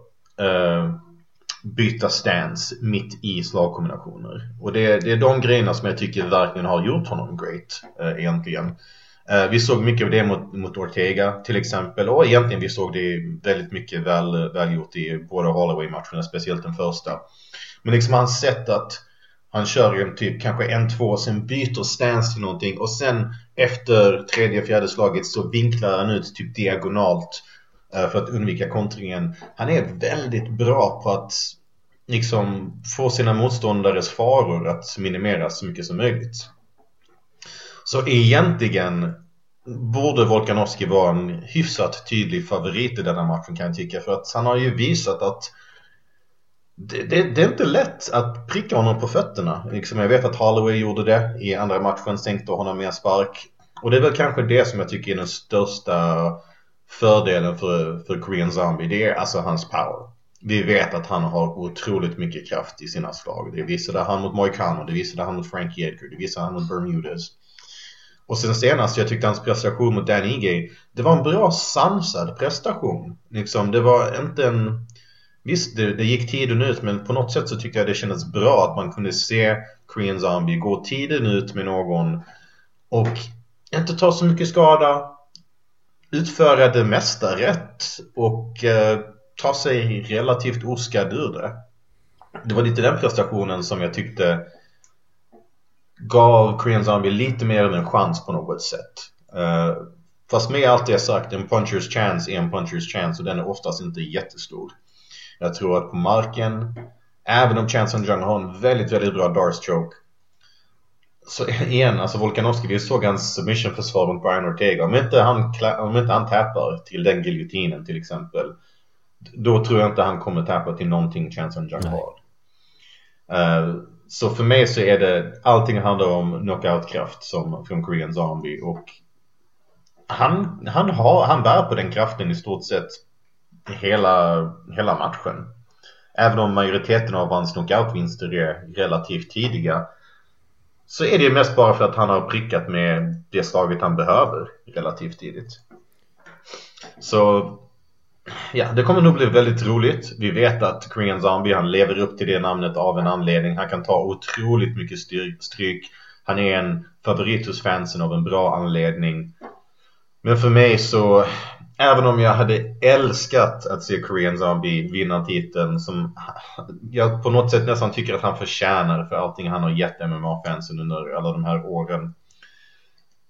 byta stance mitt i slagkombinationer. Och det är de grejerna som jag tycker verkligen har gjort honom great egentligen. Vi såg mycket av det mot Ortega till exempel, och egentligen vi såg det väldigt mycket väl gjort i båda Holloway-matcherna, speciellt den första. Men liksom hans sätt att han kör ju typ kanske 1-2, sen byter stance till någonting, och sen efter 3:e-4:e slaget så vinklar han ut typ diagonalt för att undvika kontringen. Han är väldigt bra på att liksom få sina motståndares faror att minimeras så mycket som möjligt. Så egentligen borde Volkanovski vara en hyfsat tydlig favorit i denna matchen, kan jag tycka, för att han har ju visat att det är inte lätt att pricka honom på fötterna. Liksom jag vet att Holloway gjorde det i andra matchen, sänkte honom med en spark. Och det är väl kanske det som jag tycker är den största fördelen för Korean Zombie. Det är alltså hans power. Vi vet att han har otroligt mycket kraft i sina slag. Det visade han mot Moicano, det visade han mot Frankie Edgar, det visade han mot Bermudez. Och sen senast, jag tyckte hans prestation mot Dan Ige, det var en bra sansad prestation. Liksom, det var inte en... Visst, det gick tiden ut, men på något sätt så tyckte jag det kändes bra att man kunde se Korean Zombie gå tiden ut med någon och inte ta så mycket skada, utföra det mesta rätt och ta sig relativt oskadd ur det. Det var lite den prestationen som jag tyckte gav Korean Zombie lite mer än en chans på något sätt. Fast med allt det sagt, en puncher's chance är en puncher's chance, och den är oftast inte jättestor. Jag tror att på marken, även om Chanson Jung har en väldigt, väldigt bra Darce choke, så igen, alltså Volkanovski, vi såg hans submission-försvar mot Brian Ortega. Om inte han tappar till den giljotinen till exempel, då tror jag inte han kommer tappa till någonting Chanson Jung har. Så för mig så är det, allting handlar om knockoutkraft som från Korean Zombie, och han bär på den kraften i stort sett hela matchen. Även om majoriteten av hans knockoutvinster är relativt tidiga, så är det mest bara för att han har prickat med det slaget han behöver relativt tidigt. Så ja, det kommer nog bli väldigt roligt. Vi vet att Korean Zombie, han lever upp till det namnet av en anledning. Han kan ta otroligt mycket stryk. Han är en favorit hos fansen av en bra anledning. Men för mig så, även om jag hade älskat att se Korean Zombie vinna titeln, som jag på något sätt nästan tycker att han förtjänar för allting han har gett MMA-fansen under alla de här åren,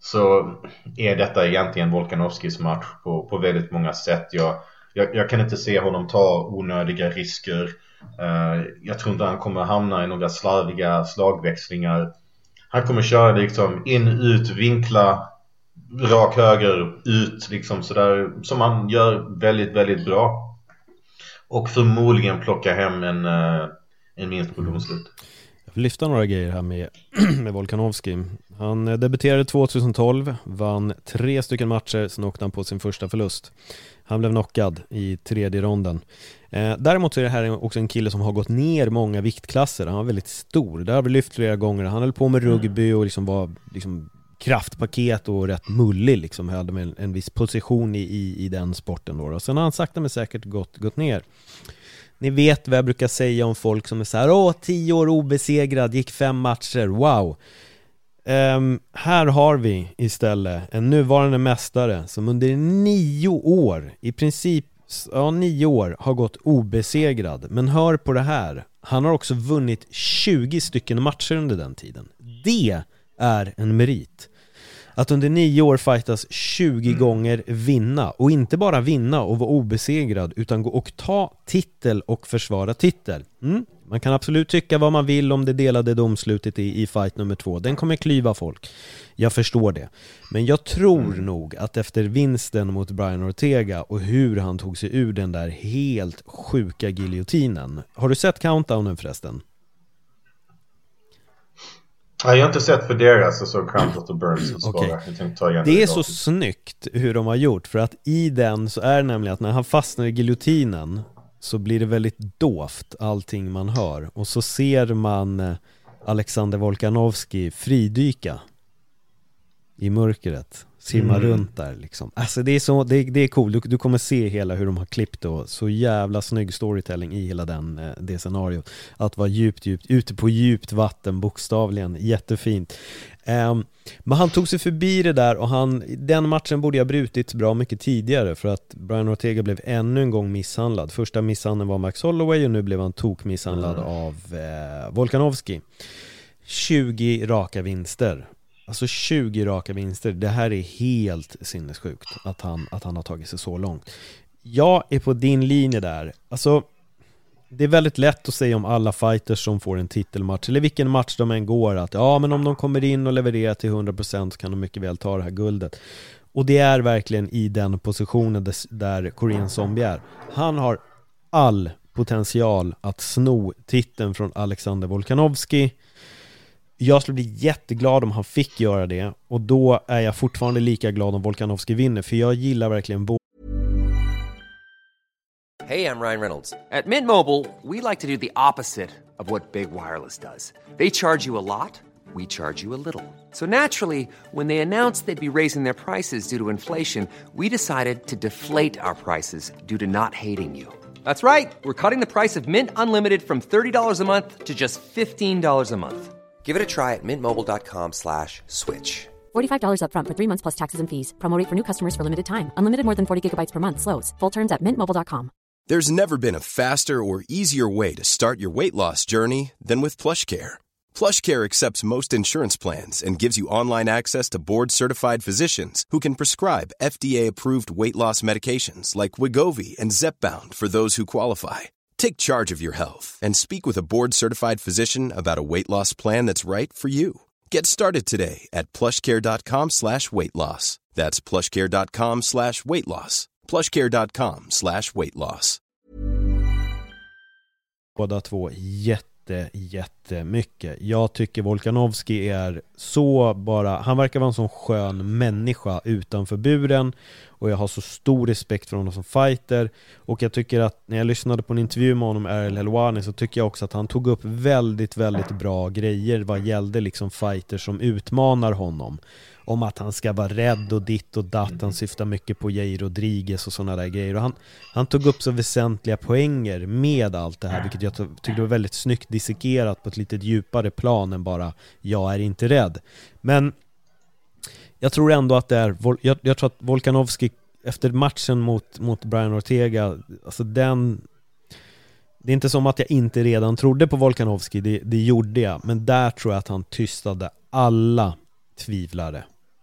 så är detta egentligen Volkanovskis match på väldigt många sätt. Jag kan inte se honom ta onödiga risker. Jag tror inte han kommer hamna i några slarviga slagväxlingar. Han kommer köra liksom in, ut, vinkla, rak höger, ut liksom sådär, som han gör väldigt, väldigt bra. Och förmodligen plocka hem en vinst på domslut. Jag vill lyfta några grejer här med Volkanovski. Han debuterade 2012, vann 3 stycken matcher, sen åkte han på sin första förlust. Han blev knockad i 3:e ronden. Däremot så är det här också en kille som har gått ner många viktklasser. Han var väldigt stor, det har vi lyft flera gånger. Han höll på med rugby och liksom var liksom kraftpaket och rätt mullig liksom, hade med en viss position i den sporten då. Och sen har han sakta men säkert gått ner. Ni vet vad jag brukar säga om folk som är så här: 10 år obesegrad, gick 5 matcher, wow. Här har vi istället en nuvarande mästare som under 9 år, i princip 9 år, har gått obesegrad. Men hör på det här, han har också vunnit 20 stycken matcher under den tiden. Det är en merit. Att under 9 år fightas 20 gånger, vinna. Och inte bara vinna och vara obesegrad, utan gå och ta titel och försvara titel. Man kan absolut tycka vad man vill om det delade domslutet i fight nummer 2. Den kommer klyva folk. Jag förstår det. Men jag tror nog att efter vinsten mot Brian Ortega och hur han tog sig ur den där helt sjuka giljotinen. Har du sett countdownen förresten? Jag har inte sett för deras, och så Crump och Burns. Okay. Det är så snyggt hur de har gjort, för att i den så är det nämligen att när han fastnar i giljotinen så blir det väldigt dovt allting man hör, och så ser man Alexander Volkanovski fridyka i mörkret, simma runt där liksom. Alltså det är så, det är cool. Du kommer se hela hur de har klippt, och så jävla snygg storytelling i hela det scenariot. Att vara djupt ute på djupt vatten, bokstavligen, jättefint. Men han tog sig förbi det där, och den matchen borde jag brutit bra mycket tidigare, för att Brian Ortega blev ännu en gång misshandlad. Första misshandeln var Max Holloway, och nu blev han tokmisshandlad av Volkanovski. 20 raka vinster. Alltså 20 raka vinster. Det här är helt sinnessjukt att han har tagit sig så långt. Jag är på din linje där. Alltså, det är väldigt lätt att säga om alla fighters som får en titelmatch, eller vilken match de än går, att men om de kommer in och levererar till 100% så kan de mycket väl ta det här guldet. Och det är verkligen i den positionen där Korean Zombie är. Han har all potential att sno titeln från Alexander Volkanovski. Jag skulle bli jätteglad om han fick göra det, och då är jag fortfarande lika glad om Volkanovski vinner, för jag gillar verkligen Hey, I'm Ryan Reynolds. At Mint Mobile, we like to do the opposite of what Big Wireless does. They charge you a lot, we charge you a little. So naturally, when they announced they'd be raising their prices due to inflation, we decided to deflate our prices due to not hating you. That's right. We're cutting the price of Mint Unlimited from $30 a month to just $15 a month. Give it a try at mintmobile.com/switch. $45 up front for 3 months plus taxes and fees. Promo rate for new customers for limited time. Unlimited more than 40 gigabytes per month. Slows full terms at mintmobile.com. There's never been a faster or easier way to start your weight loss journey than with PlushCare. PlushCare accepts most insurance plans and gives you online access to board-certified physicians who can prescribe FDA-approved weight loss medications like Wegovy and Zepbound for those who qualify. Take charge of your health and speak with a board-certified physician about a weight loss plan that's right for you. Get started today at plushcare.com/weightloss. That's plushcare.com/weightloss. plushcare.com/weightloss. Båda två jättemycket. Jag tycker Volkanovski är så han verkar vara en sån skön människa utanför buren, och jag har så stor respekt för honom som fighter. Och jag tycker att när jag lyssnade på en intervju med honom, Ariel Helwani, så tycker jag också att han tog upp väldigt, väldigt bra grejer vad gällde liksom fighters som utmanar honom. Om att han ska vara rädd och ditt och datt. Han syftar mycket på Jair Rodriguez och sådana där grejer. Och han tog upp så väsentliga poänger med allt det här, vilket jag tyckte var väldigt snyggt dissekerat på ett lite djupare plan än bara jag är inte rädd. Men jag tror ändå att det är jag tror att Volkanovski efter matchen mot Brian Ortega, alltså det är inte som att jag inte redan trodde på Volkanovski, det gjorde jag, men där tror jag att han tystade alla tvivlare.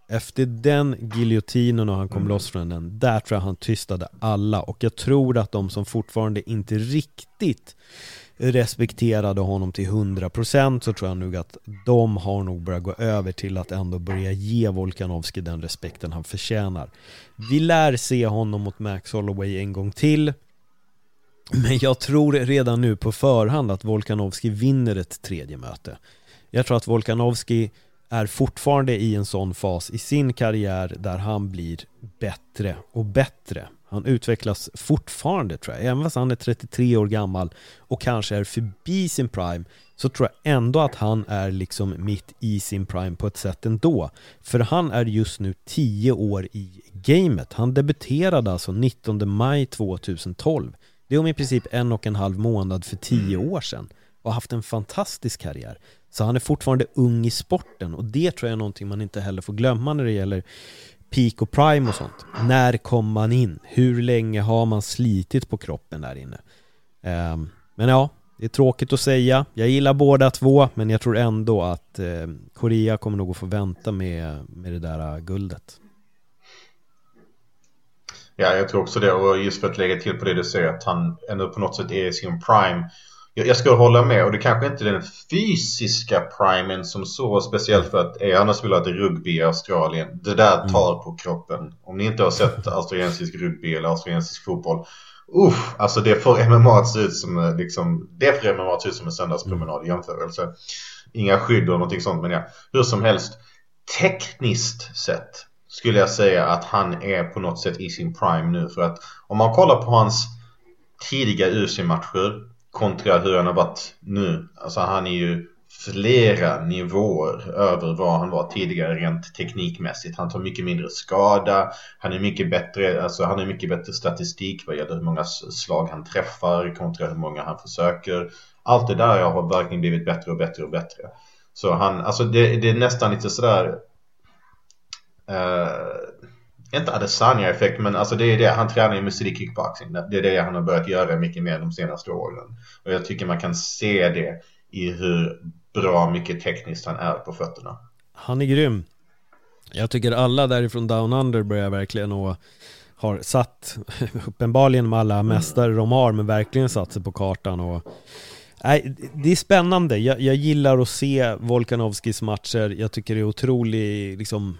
Efter den giljotinen och han kom loss från den, där tror jag han tystade alla. Och jag tror att de som fortfarande inte riktigt respekterade honom till 100%, så tror jag nog att de har nog börjat gå över till att ändå börja ge Volkanovski den respekten han förtjänar. Vi lär se honom mot Max Holloway en gång till, men jag tror redan nu på förhand att Volkanovski vinner ett tredje möte. Jag tror att Volkanovski är fortfarande i en sån fas i sin karriär där han blir bättre och bättre. Han utvecklas fortfarande, tror jag. Även fast han är 33 år gammal och kanske är förbi sin prime, så tror jag ändå att han är liksom mitt i sin prime på ett sätt ändå. För han är just nu 10 år i gamet. Han debuterade alltså 19 maj 2012. Det är om i princip 1,5 månad för 10 år sedan. Och haft en fantastisk karriär. Så han är fortfarande ung i sporten. Och det tror jag är någonting man inte heller får glömma när det gäller peak och prime och sånt. När kom man in? Hur länge har man slitit på kroppen där inne? Men ja, det är tråkigt att säga. Jag gillar båda två, men jag tror ändå att Korea kommer nog att få vänta med det där guldet. Ja, jag tror också det. Och just för att lägga till på det du säger, att han ändå på något sätt är i sin prime. Jag ska hålla med, och det kanske inte är den fysiska primen som så, speciellt för att han har spelat rugby i Australien. Det där tar på kroppen. Om ni inte har sett australiensisk rugby eller australiensisk fotboll, alltså det får MMA att se ut som liksom, det får MMA att se ut som en söndagspromenad i jämförelse. Inga skydd och någonting sånt, men ja, hur som helst, tekniskt sett skulle jag säga att han är på något sätt i sin prime nu. För att om man kollar på hans tidiga UFC-matcher kontra hur han har varit nu, alltså han är ju flera nivåer över vad han var tidigare rent teknikmässigt. Han tar mycket mindre skada, han är mycket bättre, alltså han har mycket bättre statistik vad gäller hur många slag han träffar kontra hur många han försöker. Allt det där har verkligen blivit bättre och bättre och bättre. Så han, alltså det är nästan lite sådär inte Adesanya-effekt, men alltså det är det, han tränar i musik kickboxing. Det är det han har börjat göra mycket mer de senaste åren. Och jag tycker man kan se det i hur bra mycket tekniskt han är på fötterna. Han är grym. Jag tycker alla därifrån Down Under börjar verkligen och har satt, uppenbarligen med alla mästare de har, men verkligen satt sig på kartan. Och nej, det är spännande. Jag gillar att se Volkanovskis matcher. Jag tycker det är otroligt liksom.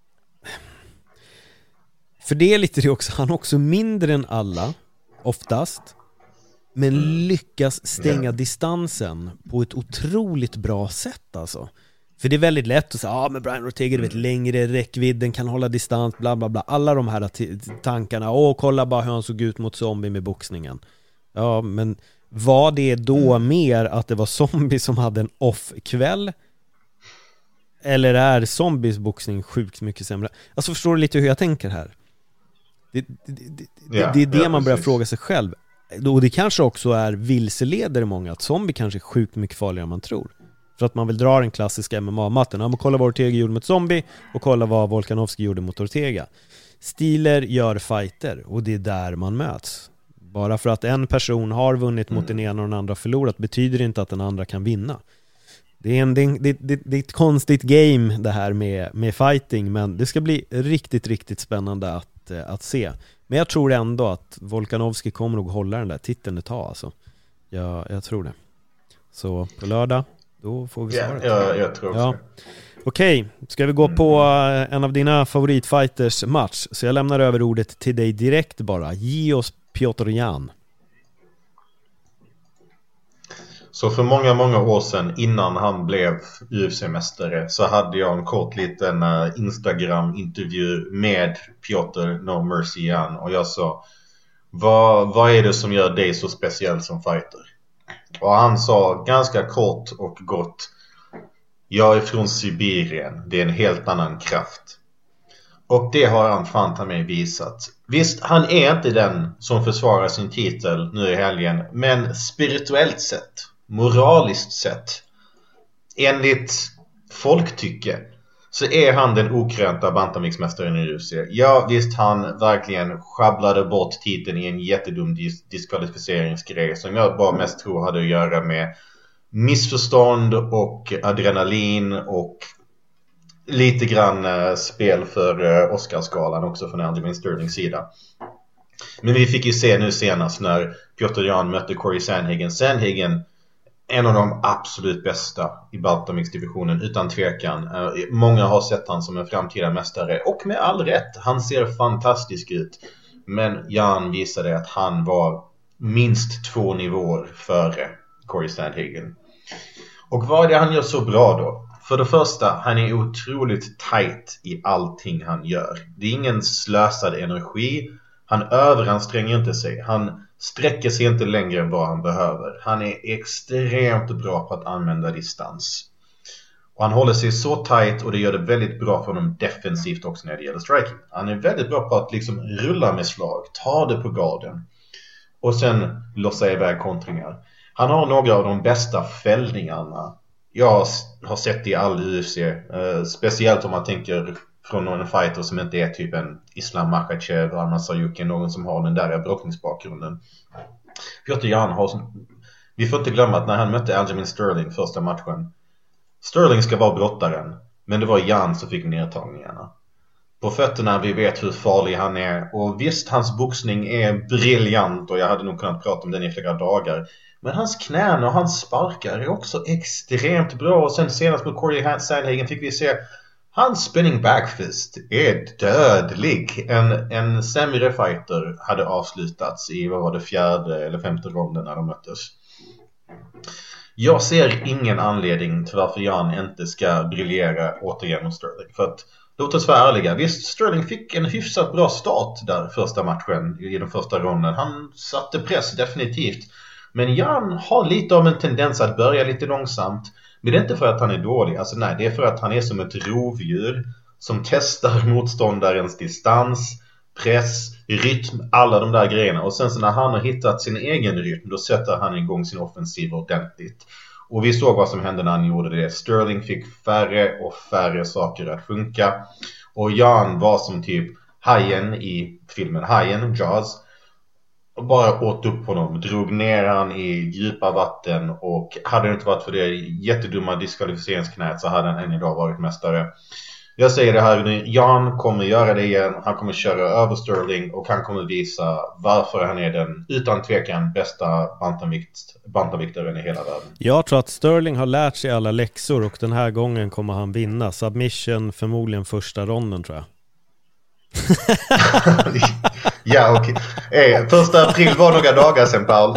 För det är lite det också. Han är också mindre än alla oftast, men lyckas stänga distansen på ett otroligt bra sätt alltså. För det är väldigt lätt att säga, men Brian Ortega, du vet, längre räckvidden, kan hålla distans, bla bla bla. Alla de här tankarna, kolla bara hur han såg ut mot Zombie med boxningen. Ja, men var det då mer att det var Zombie som hade en off-kväll? Eller är Zombies boxning sjukt mycket sämre? Alltså förstår du lite hur jag tänker här? Det är det man börjar fråga sig själv. Och det kanske också är vilseleder i många, att Zombie kanske är sjukt mycket farligare än man tror. För att man vill dra den klassiska MMA-matten. Man kolla vad Ortega gjorde mot Zombie och kolla vad Volkanovski gjorde mot Ortega. Stiler gör fighter, och det är där man möts. Bara för att en person har vunnit mot den ena och den andra förlorat betyder inte att den andra kan vinna. Det är ett konstigt game det här med fighting, men det ska bli riktigt, riktigt spännande att se. Men jag tror ändå att Volkanovski kommer nog hålla den där titeln ett tag alltså. Jag tror det. Så på lördag, då får vi svaret. Ja, jag tror också. Okej, ska vi gå på en av dina favoritfighters match? Så jag lämnar över ordet till dig direkt bara. Ge oss Petr Yan. Så för många, många år sedan, innan han blev UFC-mästare, så hade jag en kort liten Instagram-intervju med Petr No Mercy Yan. Och jag sa, vad är det som gör dig så speciell som fighter? Och han sa ganska kort och gott, jag är från Sibirien, det är en helt annan kraft. Och det har han fan ta mig visat. Visst, han är inte den som försvarar sin titel nu i helgen, men spirituellt sett, moraliskt sett, enligt folktycke, så är han den okrönta bantamviktsmästaren i UFC. Ja, visst, han verkligen sjabblade bort titeln i en jättedum diskvalificeringsgrej som jag bara mest tror hade att göra med missförstånd och adrenalin och lite grann spel för Oscarsgalan också från Aljamain Sterlings sida. Men vi fick ju se nu senast när Petr Yan mötte Corey Sandhagen. Sandhagen, en av de absolut bästa i bantamviktsdivisionen utan tvekan. Många har sett han som en framtida mästare, och med all rätt. Han ser fantastisk ut. Men Yan visade att han var minst 2 nivåer före Corey Sandhagen. Och vad är det han gör så bra då? För det första, han är otroligt tight i allting han gör. Det är ingen slösad energi. Han överanstränger inte sig. Han sträcker sig inte längre än vad han behöver. Han är extremt bra på att använda distans. Och han håller sig så tight, och det gör det väldigt bra för honom defensivt också när det gäller striking. Han är väldigt bra på att liksom rulla med slag, ta det på garden och sen lossa iväg kontringar. Han har några av de bästa fällningarna jag har sett i all UFC. Speciellt om man tänker från någon fighter som inte är typ en Islam Makhachev, Arman Sayukin, någon som har den där brottningsbakgrunden. Petr Yan har... Vi får inte glömma att när han mötte Aljamain Sterling första matchen, Sterling ska vara brottaren, men det var Yan som fick nedtagningarna. På fötterna, vi vet hur farlig han är. Och visst, hans boxning är briljant, och jag hade nog kunnat prata om den i flera dagar. Men hans knän och hans sparkar är också extremt bra. Och sen senast mot Corey Sandhagen fick vi se hans spinning backfist är dödlig. En sämre fighter hade avslutats i, vad var det, 4:e eller 5:e ronden när de möttes. Jag ser ingen anledning till varför Yan inte ska briljera återigen mot Sterling. För att, låt oss vara ärliga, visst, Sterling fick en hyfsat bra start där första matchen i den första ronden. Han satte press definitivt. Men Yan har lite av en tendens att börja lite långsamt. Men det är inte för att han är dålig. Alltså nej, det är för att han är som ett rovdjur som testar motståndarens distans, press, rytm, alla de där grejerna. Och sen så när han har hittat sin egen rytm, då sätter han igång sin offensiv ordentligt. Och vi såg vad som hände när han gjorde det. Sterling fick färre och färre saker att funka. Och Yan var som typ hajen i filmen Hajen, Jaws. Och bara åt upp honom, drog ner han i djupa vatten. Och hade det inte varit för det jättedumma diskvalificeringsknät så hade han än idag varit mästare. Jag säger det här nu, Yan kommer göra det igen. Han kommer köra över Sterling och han kommer visa varför han är den utan tvekan bästa bantamviktaren i hela världen. Jag tror att Sterling har lärt sig alla läxor och den här gången kommer han vinna. Submission förmodligen första ronden, tror jag. Ja, okej. Okay. 1 april var några dagar sedan, Paul.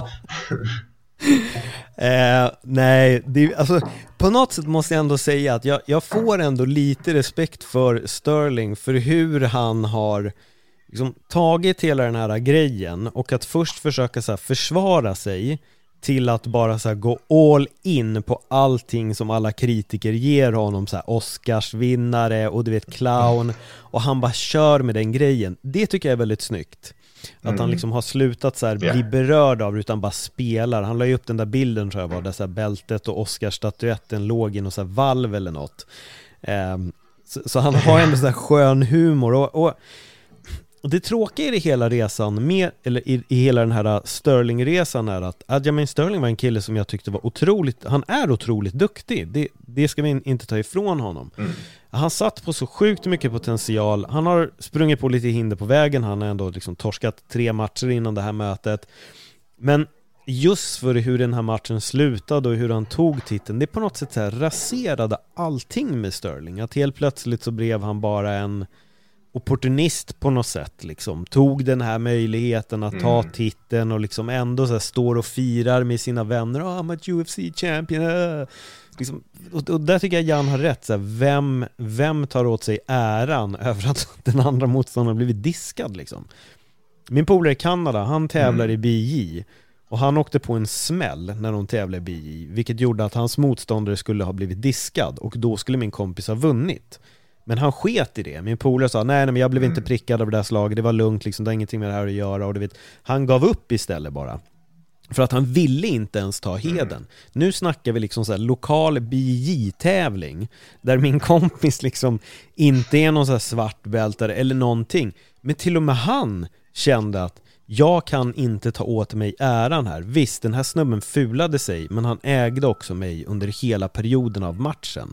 Nej, alltså, på något sätt måste jag ändå säga att jag får ändå lite respekt för Sterling, för hur han har liksom tagit hela den här grejen och att först försöka så här försvara sig till att bara så här gå all in på allting som alla kritiker ger honom, så här Oscarsvinnare och du vet clown, och han bara kör med den grejen. Det tycker jag är väldigt snyggt. Att han liksom har slutat så här bli berörd av, utan bara spelar. Han la ju upp den där bilden, tror jag var, där så här bältet och Oscarsstatyetten låg i någon så här valv eller något. Så han har ändå så här skön humor och det tråkiga i det hela resan med, eller i hela den här Sterling-resan, är att Aljamain Sterling var en kille som jag tyckte var han är otroligt duktig. Det ska vi inte ta ifrån honom. Han satt på så sjukt mycket potential. Han har sprungit på lite hinder på vägen. Han har ändå liksom torskat 3 matcher innan det här mötet. Men just för hur den här matchen slutade och hur han tog titeln, det på något sätt så här raserade allting med Sterling. Att helt plötsligt så blev han bara en opportunist på något sätt, liksom. Tog den här möjligheten att ta titeln och liksom ändå så här står och firar med sina vänner. I'm a UFC champion. Liksom, och där tycker jag Jan har rätt. Så här, vem tar åt sig äran över att den andra motståndaren blivit diskad, liksom? Min polare i Kanada, han tävlar i BJ och han åkte på en smäll när de tävlade i BJ, vilket gjorde att hans motståndare skulle ha blivit diskad och då skulle min kompis ha vunnit. Men han sket i det. Min polare sa, nej men jag blev inte prickad av det där slaget. Det var lugnt, liksom, det har ingenting med det här att göra. Och du vet, han gav upp istället bara. För att han ville inte ens ta heden. Nu snackar vi liksom så här lokal BJ-tävling där min kompis liksom inte är någon så här svartbältare eller någonting. Men till och med han kände att jag kan inte ta åt mig äran här. Visst, den här snubben fulade sig, men han ägde också mig under hela perioden av matchen.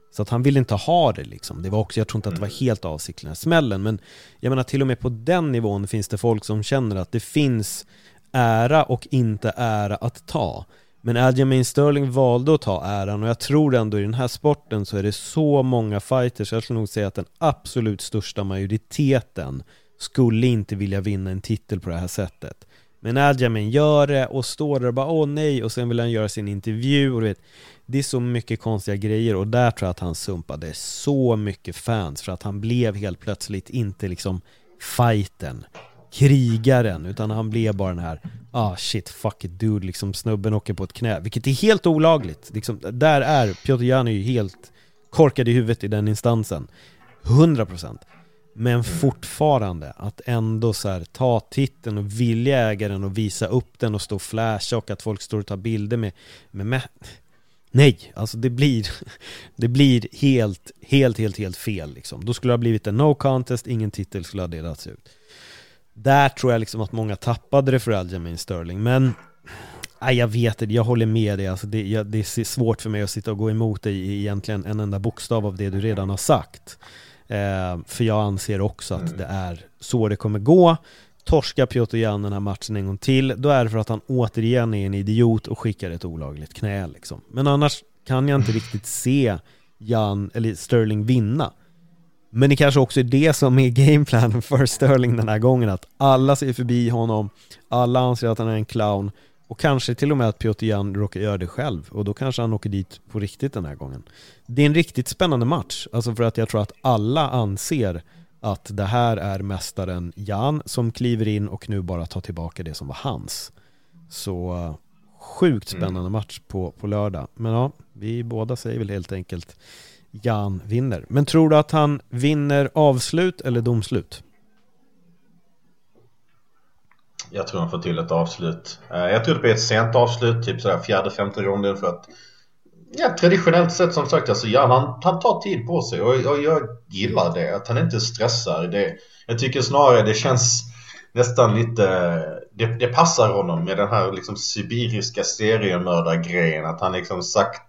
Så att han ville inte ha det liksom. Det var också, jag tror inte att det var helt avsiktligt den här smällen, men jag menar till och med på den nivån finns det folk som känner att det finns ära och inte ära att ta. Men Aljamain Sterling valde att ta äran, och jag tror ändå i den här sporten så är det så många fighters, jag skulle nog säga att den absolut största majoriteten skulle inte vilja vinna en titel på det här sättet. Men Aljamain gör det och står där och bara åh nej, och sen vill han göra sin intervju, och du vet, det är så mycket konstiga grejer, och där tror jag att han sumpade så mycket fans för att han blev helt plötsligt inte liksom fighten, krigaren, utan han blev bara den här shit, fuck it dude, liksom snubben åker på ett knä, vilket är helt olagligt liksom. Där är Petr Yan ju helt korkad i huvudet i den instansen 100%. Men fortfarande att ändå så här, ta titeln och vilja äga den och visa upp den och stå och flasha, och att folk står och tar bilder med nej, alltså det blir helt fel liksom. Då skulle det ha blivit en no contest, ingen titel skulle ha delats ut. Där tror jag liksom att många tappade det för Aljamain Sterling. Men jag vet det, jag håller med dig. Alltså det är svårt för mig att sitta och gå emot dig i egentligen en enda bokstav av det du redan har sagt. För jag anser också att det är så det kommer gå. Torska Petr Yan den här matchen en gång till, då är det för att han återigen är en idiot och skickar ett olagligt knä liksom. Men annars kan jag inte riktigt se Yan eller Sterling vinna. Men det kanske också är det som är gameplanen för Sterling den här gången, att alla ser förbi honom, alla anser att han är en clown, och kanske till och med att Petr Yan råkar göra det själv, och då kanske han åker dit på riktigt den här gången. Det är en riktigt spännande match, alltså för att jag tror att alla anser att det här är mästaren Yan som kliver in och nu bara tar tillbaka det som var hans. Så sjukt spännande match på lördag. Men ja, vi båda säger väl helt enkelt Yan vinner. Men tror du att han vinner avslut eller domslut? Jag tror han får till ett avslut. Jag tror det blir ett sent avslut, typ sådär 4-5 ronden, för att traditionellt sett som sagt, alltså Yan, han tar tid på sig, och jag gillar det, att han inte stressar det. Jag tycker snarare det känns nästan lite, det passar honom med den här liksom sibiriska seriemördargrejen, att han liksom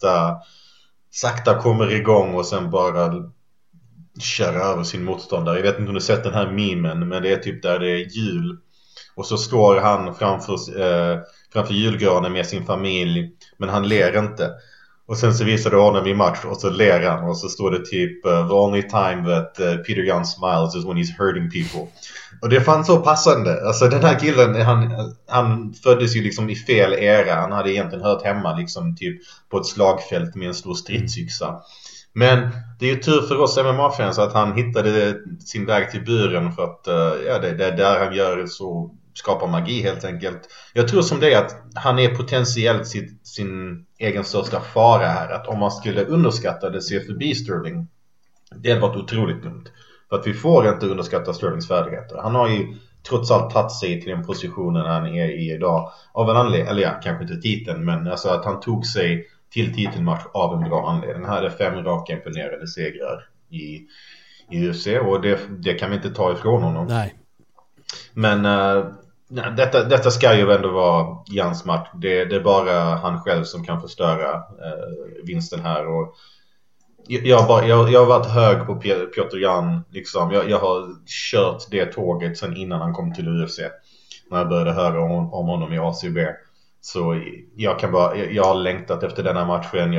sakta kommer igång och sen bara kör över sin motståndare. Jag vet inte om du sett den här memen, men det är typ där det är jul och så står han framför julgranen med sin familj, men han ler inte. Och sen så visar du honom i match och så ler han, och så står det typ the only time that Petr Yan smiles is when he's hurting people. Och det fanns så passande. Alltså den här killen, han föddes ju liksom i fel era. Han hade egentligen hört hemma liksom typ på ett slagfält med en stor stridsyxa. Men det är ju tur för oss MMA-fans att han hittade sin väg till buren, för att det är där han gör så, skapar magi helt enkelt. Jag tror som det är att han är potentiellt sin egen största fara här. Att om man skulle underskatta det, se förbi Sterling, det hade varit otroligt dumt. För att vi får inte underskatta Sterlings färdigheter. Han har ju trots allt tagit sig till den positionen han är i idag av en anledning, eller kanske inte titeln, men alltså att han tog sig till titelmatch av en bra anledning. Han hade 5 raka imponerande segrar i UFC, och det kan vi inte ta ifrån honom. Nej. Men detta ska ju ändå vara Jans match. Det är bara han själv som kan förstöra vinsten här. Och jag har varit hög på Petr Yan liksom. Jag har kört det tåget sen innan han kom till UFC, när jag började höra om honom i ACB. Så jag har längtat efter den här matchen.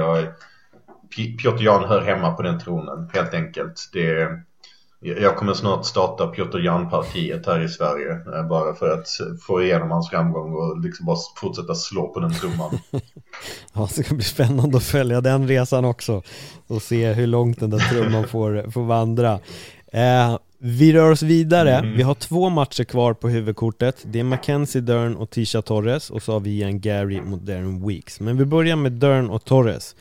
Petr Yan hör hemma på den tronen helt enkelt. Jag kommer snart starta Petr Yan-partiet här i Sverige, bara för att få igenom hans framgång och liksom bara fortsätta slå på den trumman. Ja, det ska bli spännande att följa den resan också och se hur långt den där trumman får vandra. Vi rör oss vidare. Vi har 2 matcher kvar på huvudkortet. Det är Mackenzie Dern och Tisha Torres, och så har vi Ian Gary mot Darren Weeks. Men vi börjar med Dern och Torres.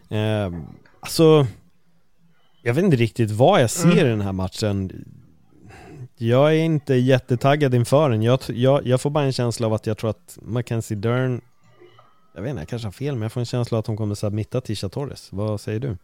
Alltså, jag vet inte riktigt vad jag ser i den här matchen. Jag är inte jättetaggad inför den. Jag får bara en känsla av att jag tror att Mackenzie Dern, jag vet inte, jag kanske har fel, men jag får en känsla att hon kommer submitta Tisha Torres. Vad säger du?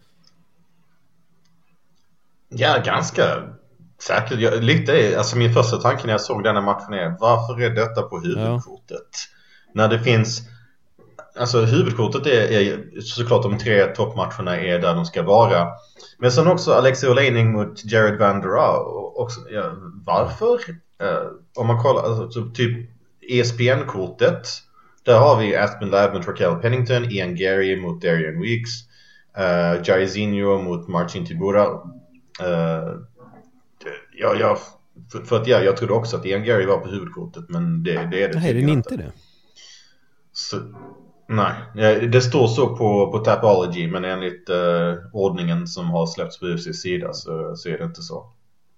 Ja, ganska säkert. Lite, alltså min första tanke när jag såg den här matchen är, varför är detta på huvudkortet? När det finns, alltså huvudkortet är såklart de 3 toppmatcherna är där de ska vara. Men sen också Alexei Oleinik mot Jared Vanderaa. Varför? Om man kollar, alltså, typ ESPN-kortet, där har vi Aspen Ladd mot Raquel Pennington, Ian Gary mot Darian Weeks, Jairzinho mot Marcin Tybura. Jag trodde också att Ian Gary var på huvudkortet, men det är det. Nej, det är inte det. Så, nej, det står så på Tapology, men enligt ordningen som har släppts på UFC:s sida så är det inte så.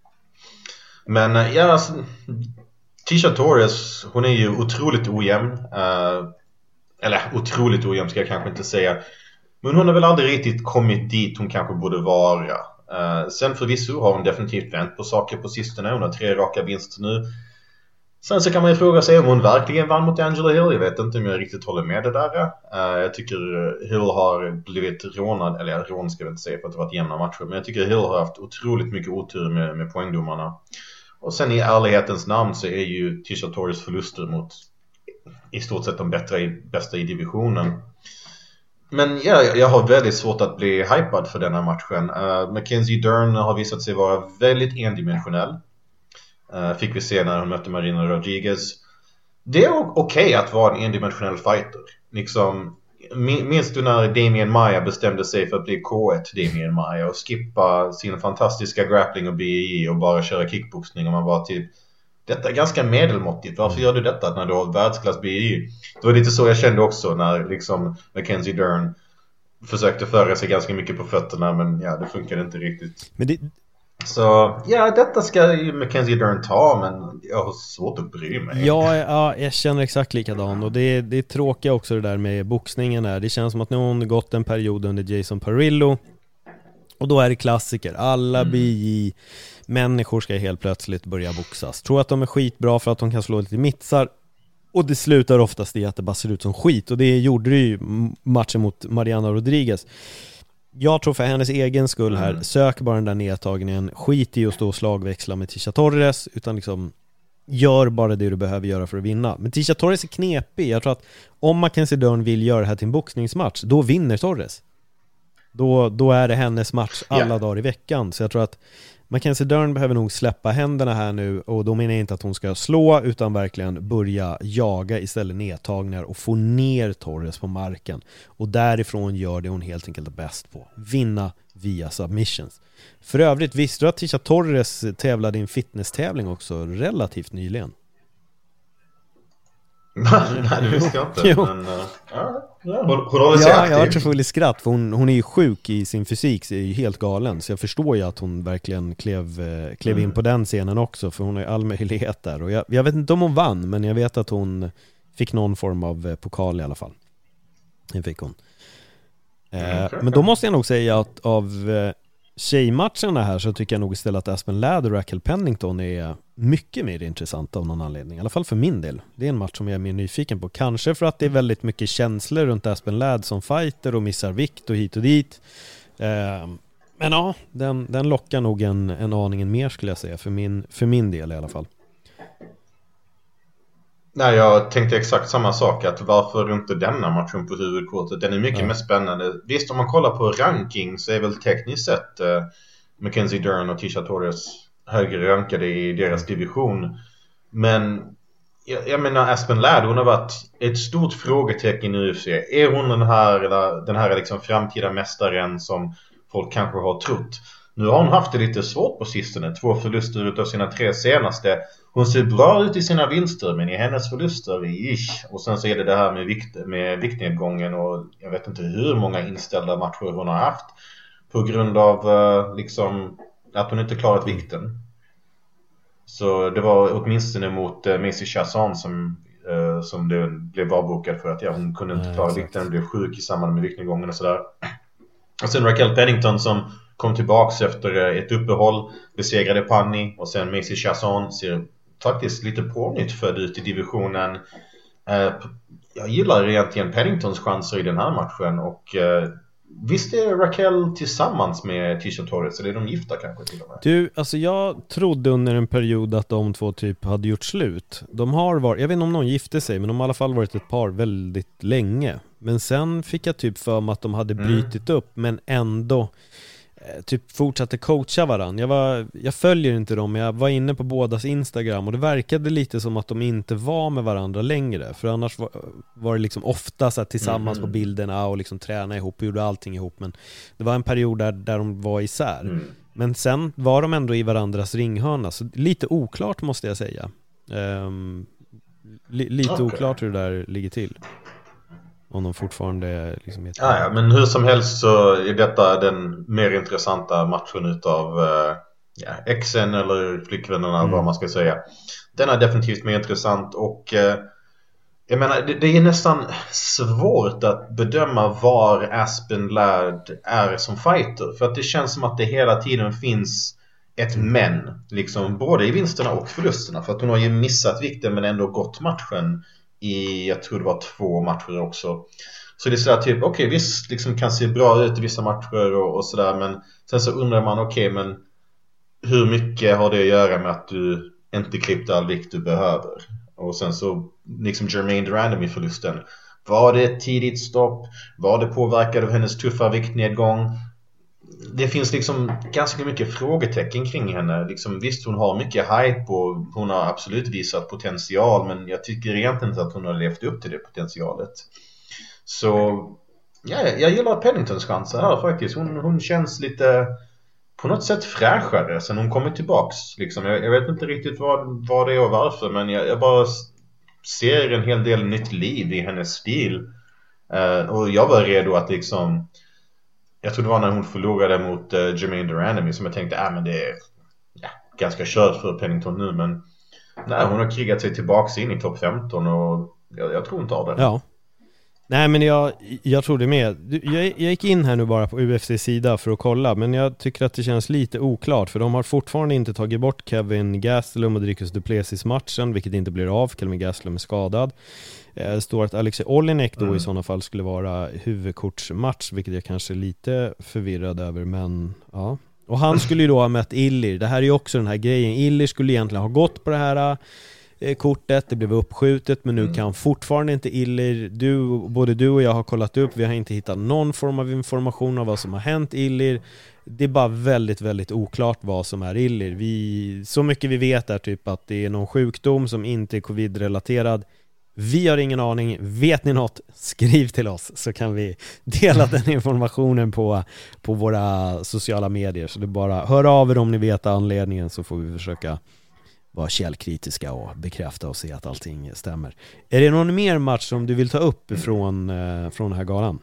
Men alltså, Tisha Torres, hon är ju otroligt ojämn. Eller otroligt ojämn ska jag kanske inte säga. Men hon har väl aldrig riktigt kommit dit hon kanske borde vara. Sen förvisso har hon definitivt vänt på saker på sistone. Hon har 3 raka vinster nu. Sen så kan man ju fråga sig om hon verkligen vann mot Angela Hill. Jag vet inte om jag riktigt håller med det där. Jag tycker Hill har blivit rånad. Eller rån ska jag inte säga för att det varit jämna matcher. Men jag tycker Hill har haft otroligt mycket otur med poängdomarna. Och sen i ärlighetens namn så är ju Tisha Torres förluster mot i stort sett de bästa i divisionen. Men jag har väldigt svårt att bli hypad för denna matchen. Mackenzie Dern har visat sig vara väldigt endimensionell. Fick vi se när hon mötte Marina Rodriguez. Det är okej att vara en endimensionell fighter. Liksom, minns du när Damian Maia bestämde sig för att bli K1 Damian Maia och skippa sin fantastiska grappling och BJJ och bara köra kickboxning, och man var typ, detta är ganska medelmåttigt. Varför gör du detta när du har världsklass BJJ? Det var lite så jag kände också när liksom Mackenzie Dern försökte föra sig ganska mycket på fötterna, men det funkade inte riktigt. Men så detta ska ju Mackenzie Dern ta, men jag har svårt att bry mig. Ja, jag känner exakt likadant. Och det är tråkiga också det där med boxningen här. Det känns som att nu har hon gått en period under Jason Parillo, och då är det klassiker. Alla BJ-människor ska helt plötsligt börja boxas. Tror att de är skitbra för att de kan slå lite mittsar, och det slutar oftast i att det bara ser ut som skit. Och det gjorde det ju matchen mot Mariana Rodriguez. Jag tror för hennes egen skull här, sök bara den där nedtagningen, skit i att stå och slagväxla med Tisha Torres, utan liksom gör bara det du behöver göra för att vinna. Men Tisha Torres är knepig. Jag tror att om Mackenzie Dern vill göra det här till en boxningsmatch, då vinner Torres. Då är det hennes match alla dagar i veckan. Så jag tror att Mackenzie Dern behöver nog släppa händerna här nu, och då menar jag inte att hon ska slå, utan verkligen börja jaga istället nedtagningar och få ner Torres på marken, och därifrån gör det hon helt enkelt bäst på, vinna via submissions. För övrigt, visste du att Tisha Torres tävlade i en fitnesstävling också relativt nyligen? Nej, det visste jag inte. Men, hon håller sig aktiv. Jag har full i skratt, för hon är ju sjuk i sin fysik, är ju helt galen. Så jag förstår ju att hon verkligen klev in på den scenen också, för hon har ju all möjlighet där. Och jag vet inte om hon vann, men jag vet att hon fick någon form av pokal i alla fall. Det fick hon. Men då måste jag nog säga att av tjejmatcherna här så tycker jag nog istället att Aspen Ladd och Raquel Pennington är mycket mer intressant av någon anledning. I alla fall för min del. Det är en match som jag är mer nyfiken på. Kanske för att det är väldigt mycket känslor runt Aspen Ladd som fighter och missar vikt och hit och dit. Men ja, den lockar nog en aningen mer, skulle jag säga. För min del i alla fall. Nej, jag tänkte exakt samma sak, att varför inte denna matchen på huvudkortet? Den är mycket mer spännande. Visst, om man kollar på ranking så är väl tekniskt sett Mackenzie Dern och Tisha Torres högre rankade i deras division. Men jag menar, Aspen Ladd, hon har varit ett stort frågetecken i UFC. Är hon den här liksom framtida mästaren som folk kanske har trott? Nu har hon haft det lite svårt på sistone. 2 förluster utav sina 3 senaste. Hon ser bra ut i sina vinster, men i hennes förluster och sen så är det här med viktnedgången, och jag vet inte hur många inställda matcher hon har haft på grund av liksom att hon inte klarat vikten. Så det var åtminstone mot Macy Chiasson som det blev avbokad för att hon kunde inte klara vikten, hon blev sjuk i samband med viktnedgången och sådär. Och sen Raquel Pennington som kom tillbaks efter ett uppehåll, besegrade Panni, och sen Macy Chiasson ser faktiskt lite pånyttfödd ut i divisionen. Jag gillar egentligen Penningtons chanser i den här matchen, och visst är Raquel tillsammans med Tisha Torres, eller är de gifta kanske till och med? Du, alltså jag trodde under en period att de två typ hade gjort slut. De har varit, jag vet inte om någon gifte sig, men de har i alla fall varit ett par väldigt länge. Men sen fick jag typ för mig att de hade brytit upp, men ändå typ fortsatte coacha varann. Jag följer inte dem, men jag var inne på bådas Instagram och det verkade lite som att de inte var med varandra längre. För annars var det liksom ofta så här tillsammans på bilderna och liksom träna ihop och gjorde allting ihop. Men det var en period där de var isär. Men sen var de ändå i varandras ringhörna. Så lite oklart måste jag säga. Lite oklart hur det där ligger till. Om de fortfarande liksom ja, men hur som helst så är detta den mer intressanta matchen utav exen eller flickvännerna, vad man ska säga. Den är definitivt mer intressant och jag menar, det är nästan svårt att bedöma var Aspen Ladd är som fighter. För att det känns som att det hela tiden finns ett men, liksom, både i vinsterna och förlusterna. För att hon har ju missat vikten men ändå gått matchen i, jag tror det var 2 matcher också. Så det är sådär typ, okej, visst liksom kan se bra ut i vissa matcher och sådär. Men sen så undrar man, okej, men hur mycket har det att göra med att du inte klippte all vikt du behöver? Och sen så liksom Jermaine Durandam i förlusten. Var det ett tidigt stopp? Var det påverkad av hennes tuffa viktnedgång? Det finns liksom ganska mycket frågetecken kring henne. Liksom, visst, hon har mycket hype och hon har absolut visat potential, men jag tycker egentligen inte att hon har levt upp till det potentialet. Så ja, jag gillar Penningtons chanser här faktiskt. Hon känns lite på något sätt fräschare sen hon kommit tillbaks. Liksom, jag vet inte riktigt vad det är och varför, men jag bara ser en hel del nytt liv i hennes stil. Och jag var redo att liksom, jag tror det var när hon förlorade mot Jermaine Durandam som jag tänkte, men det är ganska kört för Pennington nu. Men nej, hon har krigat sig tillbaka in i topp 15 och jag tror hon tar det. Ja. Nej, men jag tror det med. Jag gick in här nu bara på UFC:s sida för att kolla, men jag tycker att det känns lite oklart, för de har fortfarande inte tagit bort Kevin Gastelum och Dricus du Plessis-matchen, vilket inte blir av. Kevin Gastelum är skadad. Det står att Alexei Oleinik då i sådana fall skulle vara huvudkortsmatch, vilket jag kanske är lite förvirrad över, men ja. Och han skulle ju då ha mött Illir. Det här är ju också den här grejen. Illir skulle egentligen ha gått på det här kortet, det blev uppskjutet, men nu kan fortfarande inte Illir. Både du och jag har kollat upp, vi har inte hittat någon form av information av vad som har hänt Illir. Det är bara väldigt, väldigt oklart vad som är Illir. Så mycket vi vet är typ att det är någon sjukdom som inte är covid-relaterad. Vi har ingen aning. Vet ni något? Skriv till oss så kan vi dela den informationen på våra sociala medier. Så det är bara hör av er om ni vet anledningen, så får vi försöka vara källkritiska och bekräfta och se att allting stämmer. Är det någon mer match som du vill ta upp från den här galan?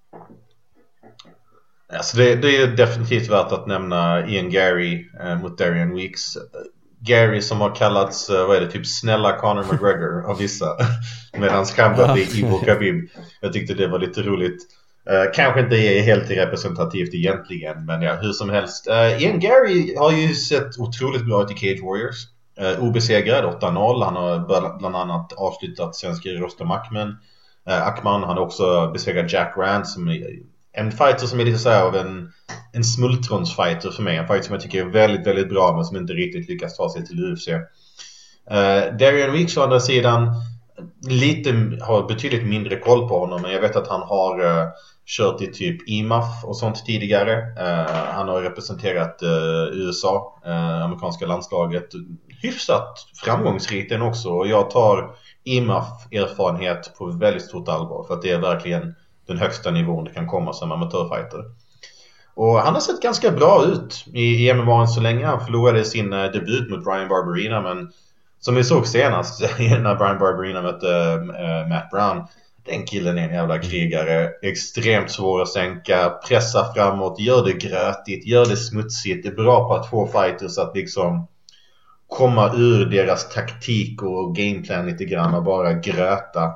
Alltså det är definitivt värt att nämna Ian Gary mot Darian Weeks. Gary som har kallats, typ snälla Conor McGregor av vissa. Medan Khabib är Evil Khabib. Jag tyckte det var lite roligt. Kanske inte är helt representativt egentligen, men ja, hur som helst. Ian Gary har ju sett otroligt bra ut i Cage Warriors. Obesegrad 8-0. Han har bland annat avslutat svenska Rostam Akman. Han har också besegrat Jack Rand, som är en fighter som är lite så här av en smultronsfighter för mig. En fighter som jag tycker är väldigt, väldigt bra, men som inte riktigt lyckas ta sig till UFC. Darian Weeks å andra sidan har betydligt mindre koll på honom, men jag vet att han har kört i typ IMAF och sånt tidigare. Han har representerat USA, amerikanska landslaget, hyfsat framgångsrikt än också. Och jag tar IMAF-erfarenhet på väldigt stort allvar, för att det är verkligen den högsta nivån det kan komma som amatörfighter. Och han har sett ganska bra ut i MMA så länge. Han förlorade sin debut mot Bryan Barberena, men som vi såg senast när Bryan Barberena mötte Matt Brown, den killen är en jävla krigare. Extremt svår att sänka, pressa framåt, gör det grötigt, gör det smutsigt. Det är bra på att få fighters att liksom komma ur deras taktik och gameplan lite grann och bara gröta.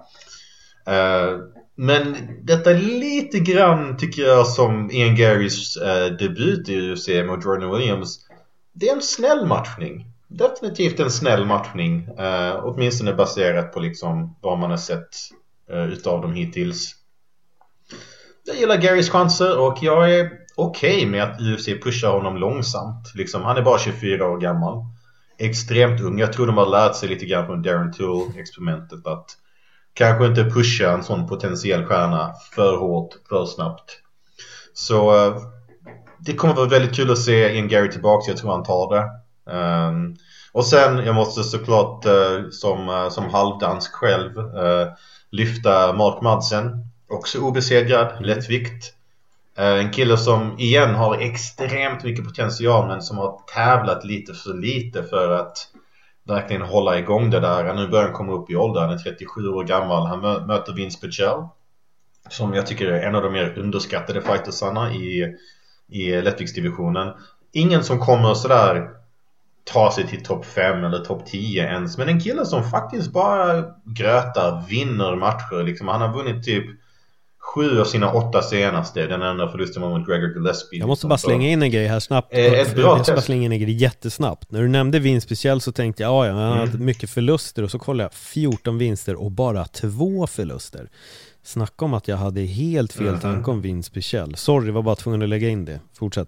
Men detta är lite grann, tycker jag, som Ian Garys debut i UFC mot Jordan Williams. Det är en snäll matchning. Definitivt en snäll matchning. Åtminstone baserat på liksom vad man har sett utav dem hittills. Jag gillar Garys chanser och jag är okej med att UFC pushar honom långsamt. Liksom, han är bara 24 år gammal. Extremt ung. Jag tror de har lärt sig lite grann från Darren Till-experimentet att kanske inte pusha en sån potentiell stjärna för hårt, för snabbt. Så det kommer vara väldigt kul att se Ian Gary tillbaka. Jag tror han tar det. Och sen, jag måste såklart som halvdansk själv lyfta Mark Madsen. Också obesegrad, lättvikt. En kille som igen har extremt mycket potential, men som har tävlat lite för lite för att verkligen hålla igång det där. Nu börjar han komma upp i ålder, han är 37 år gammal. Han möter Vince Pichel, som jag tycker är en av de mer underskattade fightersarna i lättviktsdivisionen. Ingen som kommer sådär ta sig till topp 5 eller topp 10 ens, men en kille som faktiskt bara grötar, vinner matcher liksom. Han har vunnit typ 7 av sina 8 senaste. Den enda förlusten var mot Gregor Gillespie. Jag måste bara slänga in en grej här snabbt. Jag måste bara slänga in en grej jättesnabbt. När du nämnde vinst speciellt så tänkte jag han hade mycket förluster, och så kollade jag 14 vinster och bara 2 förluster. Snacka om att jag hade helt fel tanke om vinst speciellt. Sorry, var bara tvungen att lägga in det. Fortsätt.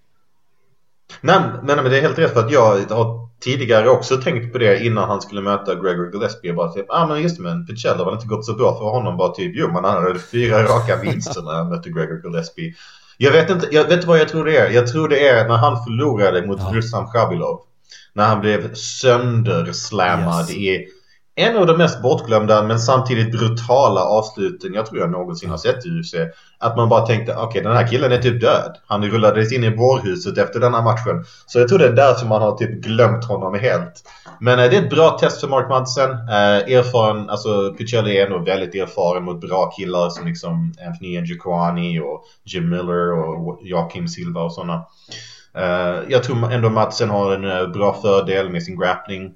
Nej, men det är helt rätt, för att jag har tidigare också tänkt på det innan han skulle möta Gregor Gillespie. Bara typ, men just det, men Pichel har väl inte gått så bra för honom. Bara typ, man hade 4 raka vinster när han mötte Gregor Gillespie. Jag vet vad jag tror det är. Jag tror det är när han förlorade mot Rustam Khabilov. När han blev sönderslammad i en av de mest bortglömda men samtidigt brutala avsluten jag tror jag någonsin har sett i UFC. Att man bara tänkte, okej, den här killen är typ död. Han rullades in i bårhuset efter den här matchen. Så jag tror det är där som man har typ glömt honom helt. Men det är ett bra test för Mark Madsen. Erfaren, alltså Pichel är ändå väldigt erfaren mot bra killar som liksom Anthony Njokuani och Jim Miller och Joakim Silva och sådana. Jag tror ändå Madsen har en bra fördel med sin grappling.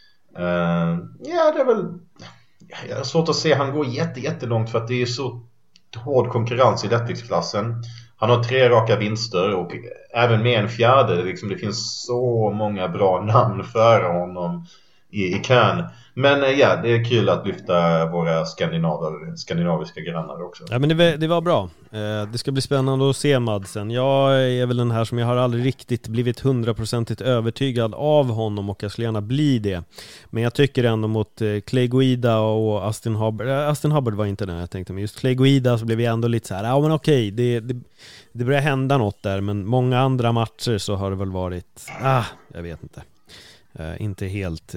Det är väl, jag har svårt att se han går jättelångt, för att det är så hård konkurrens i lättviktsklassen. Han har 3 raka vinster och även med en fjärde liksom, det finns så många bra namn före honom i kön. Men det är kul att lyfta våra skandinaviska grannar också. Ja, men det var bra. Det ska bli spännande att se Madsen. Jag är väl den här som jag har aldrig riktigt blivit 100% övertygad av honom, och jag skulle gärna bli det. Men jag tycker ändå mot Clay Guida och Austin Hubbard var inte den jag tänkte, men just Clay Guida så blev jag ändå lite så här, men okej, det börjar hända något där, men många andra matcher så har det väl varit, jag vet inte. Inte helt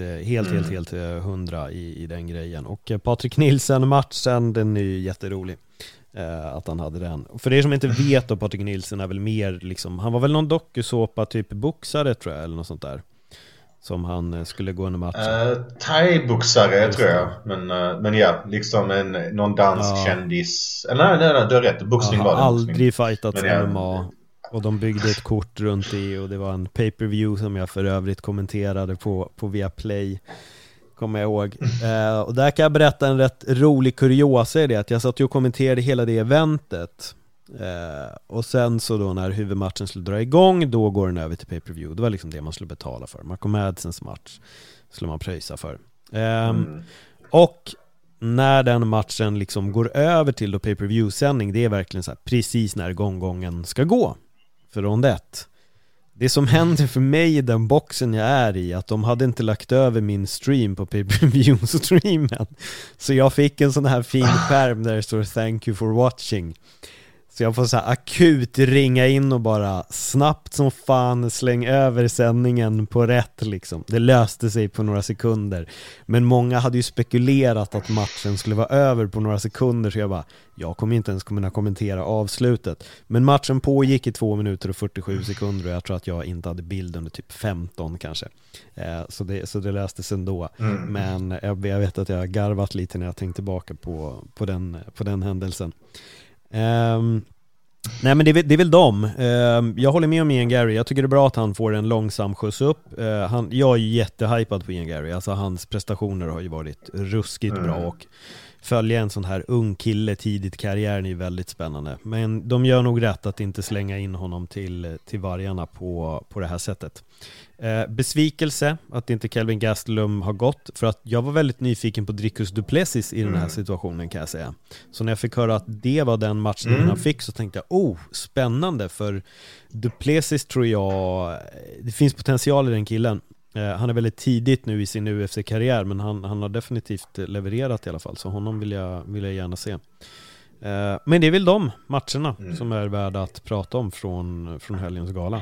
100 i den grejen. Och Patrik Nielsen-matchen, den är ju jätterolig att han hade den. För er som inte vet då, Patrik Nielsen är väl mer liksom, han var väl någon dokusåpa typ boxare tror jag, eller något sånt där, som han skulle gå under matchen. Thai-boxare tror jag. Men ja, liksom någon dansk kändis. Nej, du har rätt, boxning var det. Aldrig fightats MMA. Och de byggde ett kort runt det, och det var en pay-per-view som jag för övrigt kommenterade på Viaplay, kommer jag ihåg. Och där kan jag berätta en rätt rolig kuriosa i det, att jag satt och kommenterade hela det eventet. Och sen så då när huvudmatchen skulle dra igång, då går den över till pay-per-view. Det var liksom det man skulle betala för. Marco Madsens match skulle man pröjsa för. Och när den matchen liksom går över till då pay-per-view-sändning, det är verkligen så här precis när gången ska gå för rond 1. Det som händer för mig i den boxen jag är i, att de hade inte lagt över min stream på pay-per-view-streamen. Så jag fick en sån här fin skärm där det står "Thank you for watching". Så jag får så här akut ringa in och bara snabbt som fan släng över sändningen på rätt liksom. Det löste sig på några sekunder. Men många hade ju spekulerat att matchen skulle vara över på några sekunder, så jag kommer inte ens kunna kommentera avslutet. Men matchen pågick i 2 minuter och 47 sekunder, och jag tror att jag inte hade bild under typ 15 kanske. Så det löste sig ändå. Men jag vet att jag har garvat lite när jag tänkte tillbaka på den händelsen. Nej, men det är väl dem. Jag håller med om Ian Gary. Jag tycker det är bra att han får en långsam skjuts upp. Jag är jättehypad på Ian Gary. Alltså hans prestationer har ju varit ruskigt bra, och följa en sån här ung kille tidigt i karriären är ju väldigt spännande. Men de gör nog rätt att inte slänga in honom till vargarna på det här sättet. Besvikelse att inte Kelvin Gastelum har gått, för att jag var väldigt nyfiken på Dricus du Plessis i den här situationen, kan jag säga. Så när jag fick höra att det var den matchen han fick, så tänkte jag, spännande, för du Plessis tror jag det finns potential i den killen. Han är väldigt tidigt nu i sin UFC-karriär, men han har definitivt levererat i alla fall, så honom vill jag gärna se. Men det är väl de matcherna som är värda att prata om från helgens gala.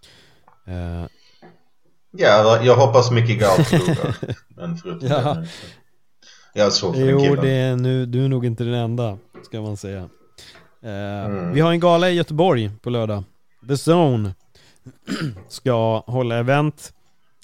Ja, jag hoppas mycket Galt förlorar. Men förutom det, jag är svårt för den killen. Du är nog inte den enda, ska man säga. Vi har en gala i Göteborg på lördag. The Zone ska hålla event.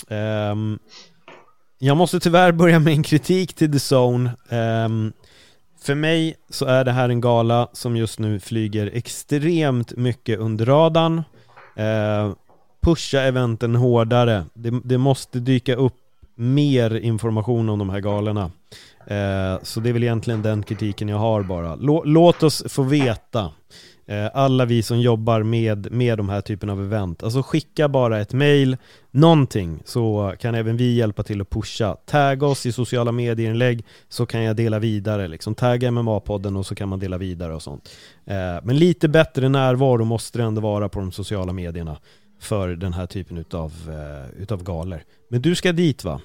Jag måste tyvärr börja med en kritik till The Zone. För mig så är det här en gala som just nu flyger extremt mycket under radarn. Pusha eventen hårdare. Det måste dyka upp mer information om de här galorna. Så det är väl egentligen den kritiken jag har bara. Låt oss få veta, alla vi som jobbar med de här typen av event. Alltså skicka bara ett mail, någonting, så kan även vi hjälpa till att pusha. Tagga oss i sociala medierinlägg, så kan jag dela vidare. Liksom, tagga MMA-podden och så kan man dela vidare och sånt. Men lite bättre närvaro måste det ändå vara på de sociala medierna för den här typen utav galor. Men du ska dit, va?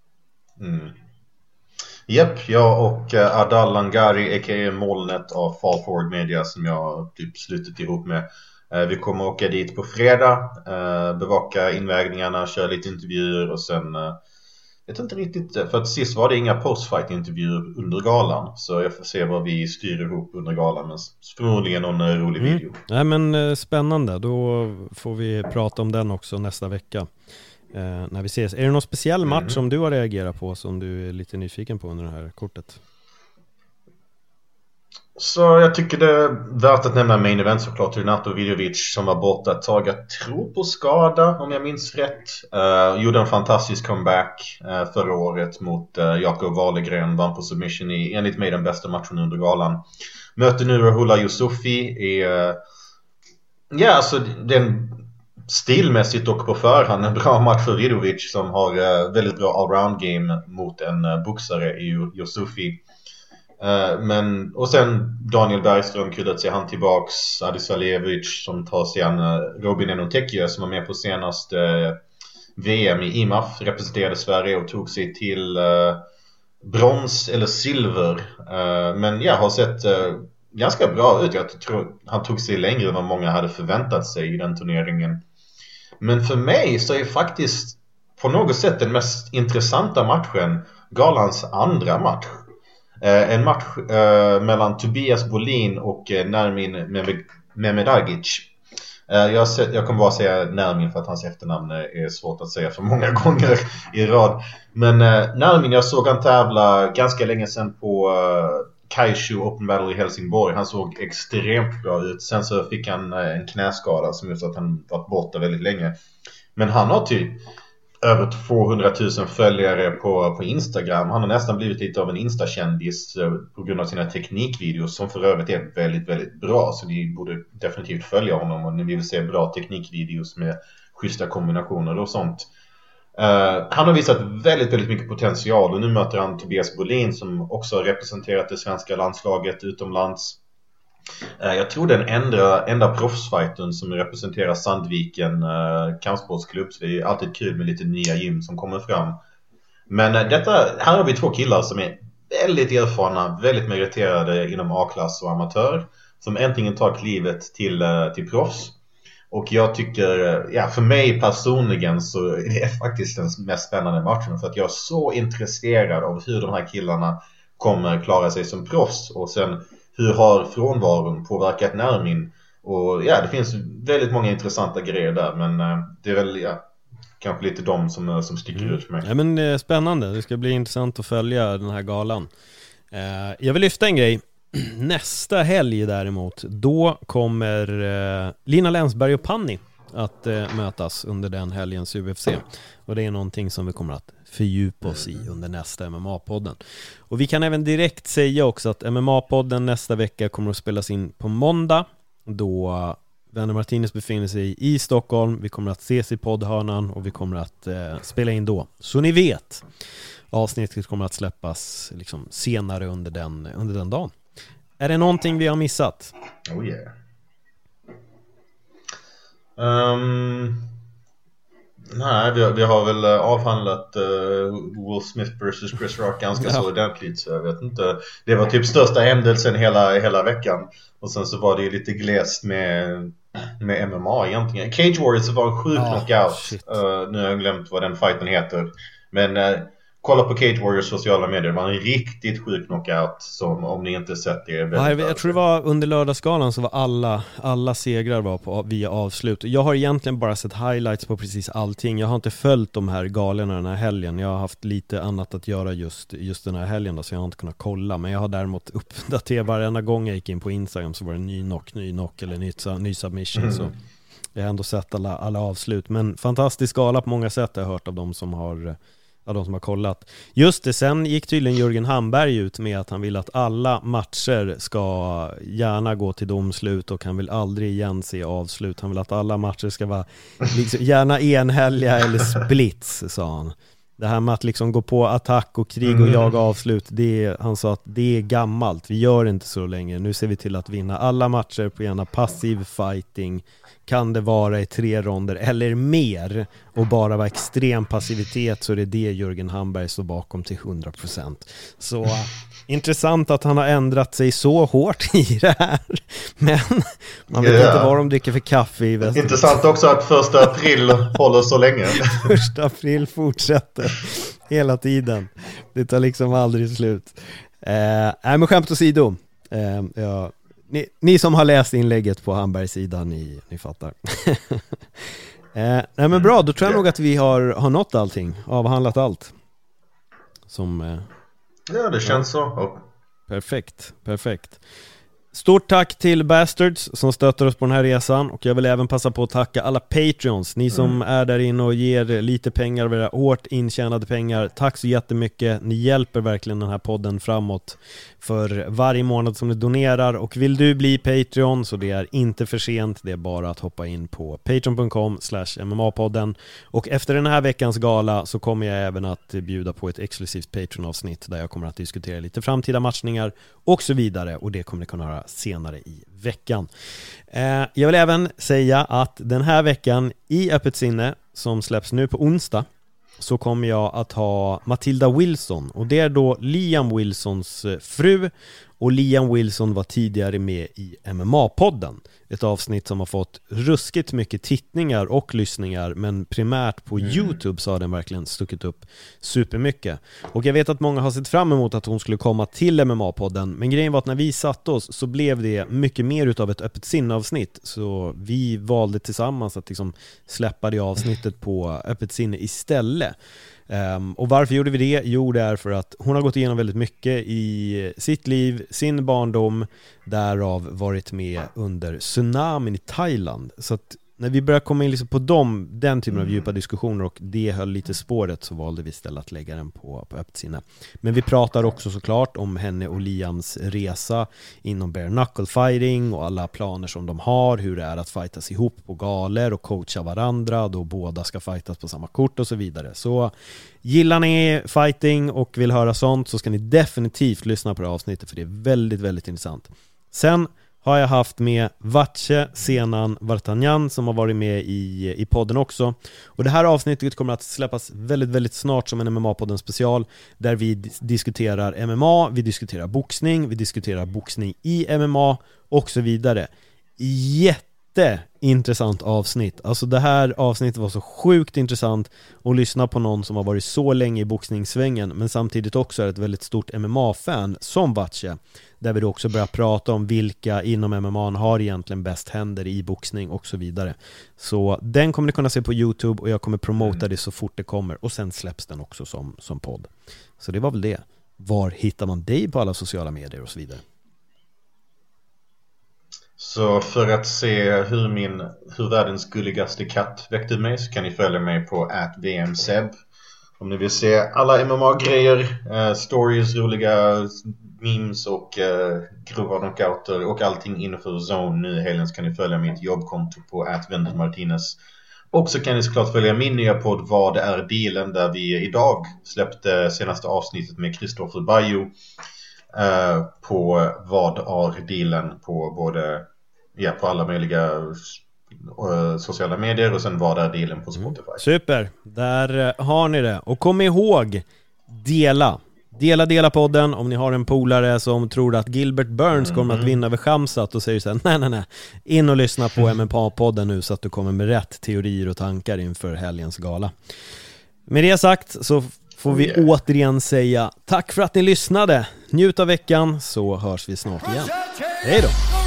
Japp, jag och Adal Langari, a.k.a. Molnet av Fall Forward Media, som jag typ slutit ihop med. Vi kommer åka dit på fredag, bevaka invägningarna, köra lite intervjuer och sen jag vet inte riktigt, för att sist var det inga postfight-intervjuer under galan, så jag får se vad vi styr ihop under galan, men förmodligen någon rolig video. Nej, men spännande, då får vi prata om den också nästa vecka när vi ses. Är det någon speciell match som du har reagerat på, som du är lite nyfiken på under det här kortet? Så jag tycker det är värt att nämna main event såklart. Renato Vidjovic som var borta ett tag, jag tror på skada om jag minns rätt. Gjorde en fantastisk comeback förra året mot Jakob Wahlgren, vann på submission i enligt mig den bästa matchen under galan. Möter nu Rahula Yusufi alltså den stilmässigt och på förhand en bra match för Vidjovic, som har väldigt bra allround game mot en boxare i Yusufi. Och sen Daniel Bergström, kul att se han tillbaks. Adis Alijevic som tar sig an Robin Enotekio, som var med på senaste VM i IMAF, representerade Sverige och tog sig till brons eller silver. Men jag har sett ganska bra ut. Jag tror han tog sig längre än vad många hade förväntat sig i den turneringen. Men för mig så är faktiskt på något sätt den mest intressanta matchen galans andra match. En match mellan Tobias Bolin och Nermin Mehmedagic. Jag kommer bara säga Nermin för att hans efternamn är svårt att säga för många gånger i rad. Men Nermin, jag såg han tävla ganska länge sedan på Kaishu Open Battle i Helsingborg. Han såg extremt bra ut. Sen så fick han en knäskada som gjorde att han var borta väldigt länge. Men han har typ över 200 000 följare på Instagram. Han har nästan blivit lite av en Insta-kändis på grund av sina teknikvideos, som för övrigt är väldigt, väldigt bra. Så ni borde definitivt följa honom om ni vill se bra teknikvideos med schyssta kombinationer och sånt. Han har visat väldigt, väldigt mycket potential, och nu möter han Tobias Bolin som också har representerat det svenska landslaget utomlands. Jag tror den enda proffsfighten som representerar Sandviken kampsportsklubb, så det är alltid kul med lite nya gym som kommer fram. Men här har vi två killar som är väldigt erfarna, väldigt meriterade inom A-klass och amatör, som äntligen tar klivet till proffs. Och jag tycker, för mig personligen så är det faktiskt den mest spännande matchen, för att jag är så intresserad av hur de här killarna kommer klara sig som proffs, och sen hur har frånvaron påverkat Nermin. Och det finns väldigt många intressanta grejer där, men det är väl kanske lite de som sticker ut för mig. Ja, men spännande, det ska bli intressant att följa den här galan. Jag vill lyfta en grej. Nästa helg däremot, då kommer Lina Länsberg och Panni att mötas under den helgens UFC. Och det är någonting som vi kommer att fördjupa oss i under nästa MMA-podden. Och vi kan även direkt säga också att MMA-podden nästa vecka kommer att spelas in på måndag, då Werner Martinez befinner sig i Stockholm. Vi kommer att ses i poddhörnan och vi kommer att spela in då. Så ni vet, avsnittet kommer att släppas liksom senare under den dagen. Är det någonting vi har missat? Oh yeah. Nej, Nej, vi har väl avhandlat Will Smith versus Chris Rock ganska så ordentligt, så jag vet inte. Det var typ största händelsen hela veckan. Och sen så var det ju lite glest med MMA egentligen. Cage Warriors var en sjuk knockout. Nu har jag glömt vad den fighten heter. Men kolla på Cage Warriors sociala medier. Det var en riktigt sjuk knockout som, om ni inte sett det. Jag tror det var under lördagsgalan så var alla segrar var via avslut. Jag har egentligen bara sett highlights på precis allting. Jag har inte följt de här galorna den här helgen. Jag har haft lite annat att göra just den här helgen då, så jag har inte kunnat kolla. Men jag har däremot uppdaterat varenda gång jag gick in på Instagram så var det ny knock eller ny submission. Så jag har ändå sett alla avslut. Men fantastisk gala på många sätt har jag hört av de som har kollat. Just det, sen gick tydligen Jörgen Hamberg ut med att han vill att alla matcher ska gärna gå till domslut och han vill aldrig igen se avslut. Han vill att alla matcher ska vara liksom, gärna enhälliga eller splits, sa han. Det här med att liksom gå på attack och krig och jaga avslut, han sa att det är gammalt. Vi gör inte så länge. Nu ser vi till att vinna alla matcher på gärna passiv fighting. Kan det vara i 3 ronder eller mer och bara vara extrem passivitet, så är det Jörgen Hamberg står bakom till 100%. Så intressant att han har ändrat sig så hårt i det här. Men man vet inte vad de dricker för kaffe i väst. Intressant också att 1 april håller så länge. 1 april fortsätter hela tiden. Det tar liksom aldrig slut. Men skämt åsido. Ni som har läst inlägget på Hambergs sida, ni fattar. Nej men bra, då tror jag nog att vi har nått allting, avhandlat allt. Ja, det känns så. Perfekt. Stort tack till Bastards som stöttar oss på den här resan, och jag vill även passa på att tacka alla Patreons, ni som är där inne och ger lite pengar av era hårt intjänade pengar. Tack så jättemycket, ni hjälper verkligen den här podden framåt för varje månad som ni donerar. Och vill du bli Patreon så det är inte för sent, det är bara att hoppa in på patreon.com/MMA-podden. Och efter den här veckans gala så kommer jag även att bjuda på ett exklusivt Patreon-avsnitt där jag kommer att diskutera lite framtida matchningar och så vidare, och det kommer ni kunna höra senare i veckan. Jag vill även säga att den här veckan i Öppet sinne, som släpps nu på onsdag, så kommer jag att ha Matilda Wilson, och det är då Liam Wilsons fru, och Liam Wilson var tidigare med i MMA-podden, ett avsnitt som har fått ruskigt mycket tittningar och lyssningar, men primärt på YouTube så har den verkligen stuckit upp supermycket. Och jag vet att många har sett fram emot att hon skulle komma till MMA-podden, men grejen var att när vi satt oss så blev det mycket mer utav ett öppet sinne-avsnitt, så vi valde tillsammans att liksom släppa det avsnittet på öppet sinne istället. Och varför gjorde vi det? Jo, det är för att hon har gått igenom väldigt mycket i sitt liv, sin barndom, därav varit med under tsunamin i Thailand. Så att när vi började komma in liksom på den typen av djupa diskussioner och det höll lite spåret, så valde vi istället att lägga den på öppet sinne. Men vi pratar också såklart om henne och Liams resa inom bare knuckle fighting och alla planer som de har, hur det är att fightas ihop på galer och coacha varandra då båda ska fightas på samma kort och så vidare. Så gillar ni fighting och vill höra sånt så ska ni definitivt lyssna på det avsnittet, för det är väldigt, väldigt intressant. Sen har jag haft med Vache Senan Vartanyan som har varit med i podden också. Och det här avsnittet kommer att släppas väldigt, väldigt snart som en MMA-podden special, där vi diskuterar MMA, vi diskuterar boxning, vi diskuterar boxning i MMA och så vidare. Jätteintressant avsnitt. Alltså det här avsnittet var så sjukt intressant att lyssna på någon som har varit så länge i boxningssvängen, men samtidigt också är ett väldigt stort MMA-fan som Vache, där vi då också börjar prata om vilka inom MMA har egentligen bäst händer i boxning och så vidare. Så den kommer ni kunna se på YouTube och jag kommer promota det så fort det kommer, och sen släpps den också som podd. Så det var väl det. Var hittar man dig på alla sociala medier och så vidare? Så för att se hur världens gulligaste katt väckte mig så kan ni följa mig på @vmseb. Om ni vill se alla MMA-grejer, stories, roliga memes och grova knockouter och allting inför Zone nu i helgen, så kan ni följa mitt jobbkonto på @vendelmartinez. Och så kan ni såklart följa min nya podd Vad är dealen, där vi idag släppte senaste avsnittet med Christopher Bayo på Vad är dealen på både på alla möjliga sociala medier och sen Vad är dealen på Spotify. Super, där har ni det. Och kom ihåg, Dela podden. Om ni har en polare som tror att Gilbert Burns kommer att vinna över Khamzat och säger så här, nej. In och lyssna på MMA-podden nu så att du kommer med rätt teorier och tankar inför helgens gala. Med det sagt så får vi återigen säga tack för att ni lyssnade. Njut av veckan så hörs vi snart igen. Hej då!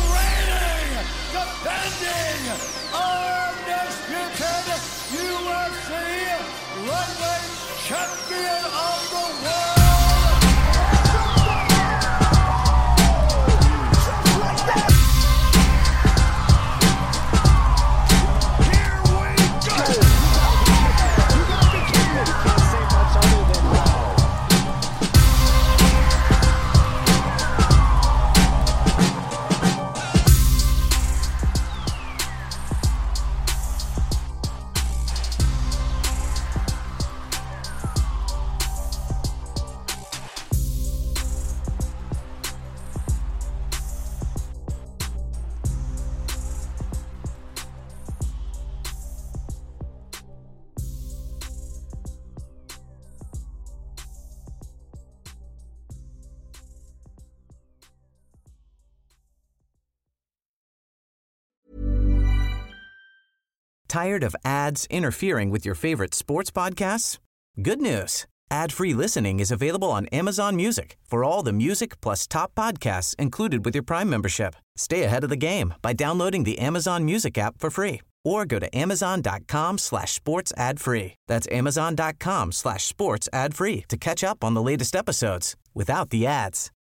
Tired of ads interfering with your favorite sports podcasts? Good news. Ad-free listening is available on Amazon Music for all the music plus top podcasts included with your Prime membership. Stay ahead of the game by downloading the Amazon Music app for free or go to amazon.com/sports ad free. That's amazon.com/sports ad free to catch up on the latest episodes without the ads.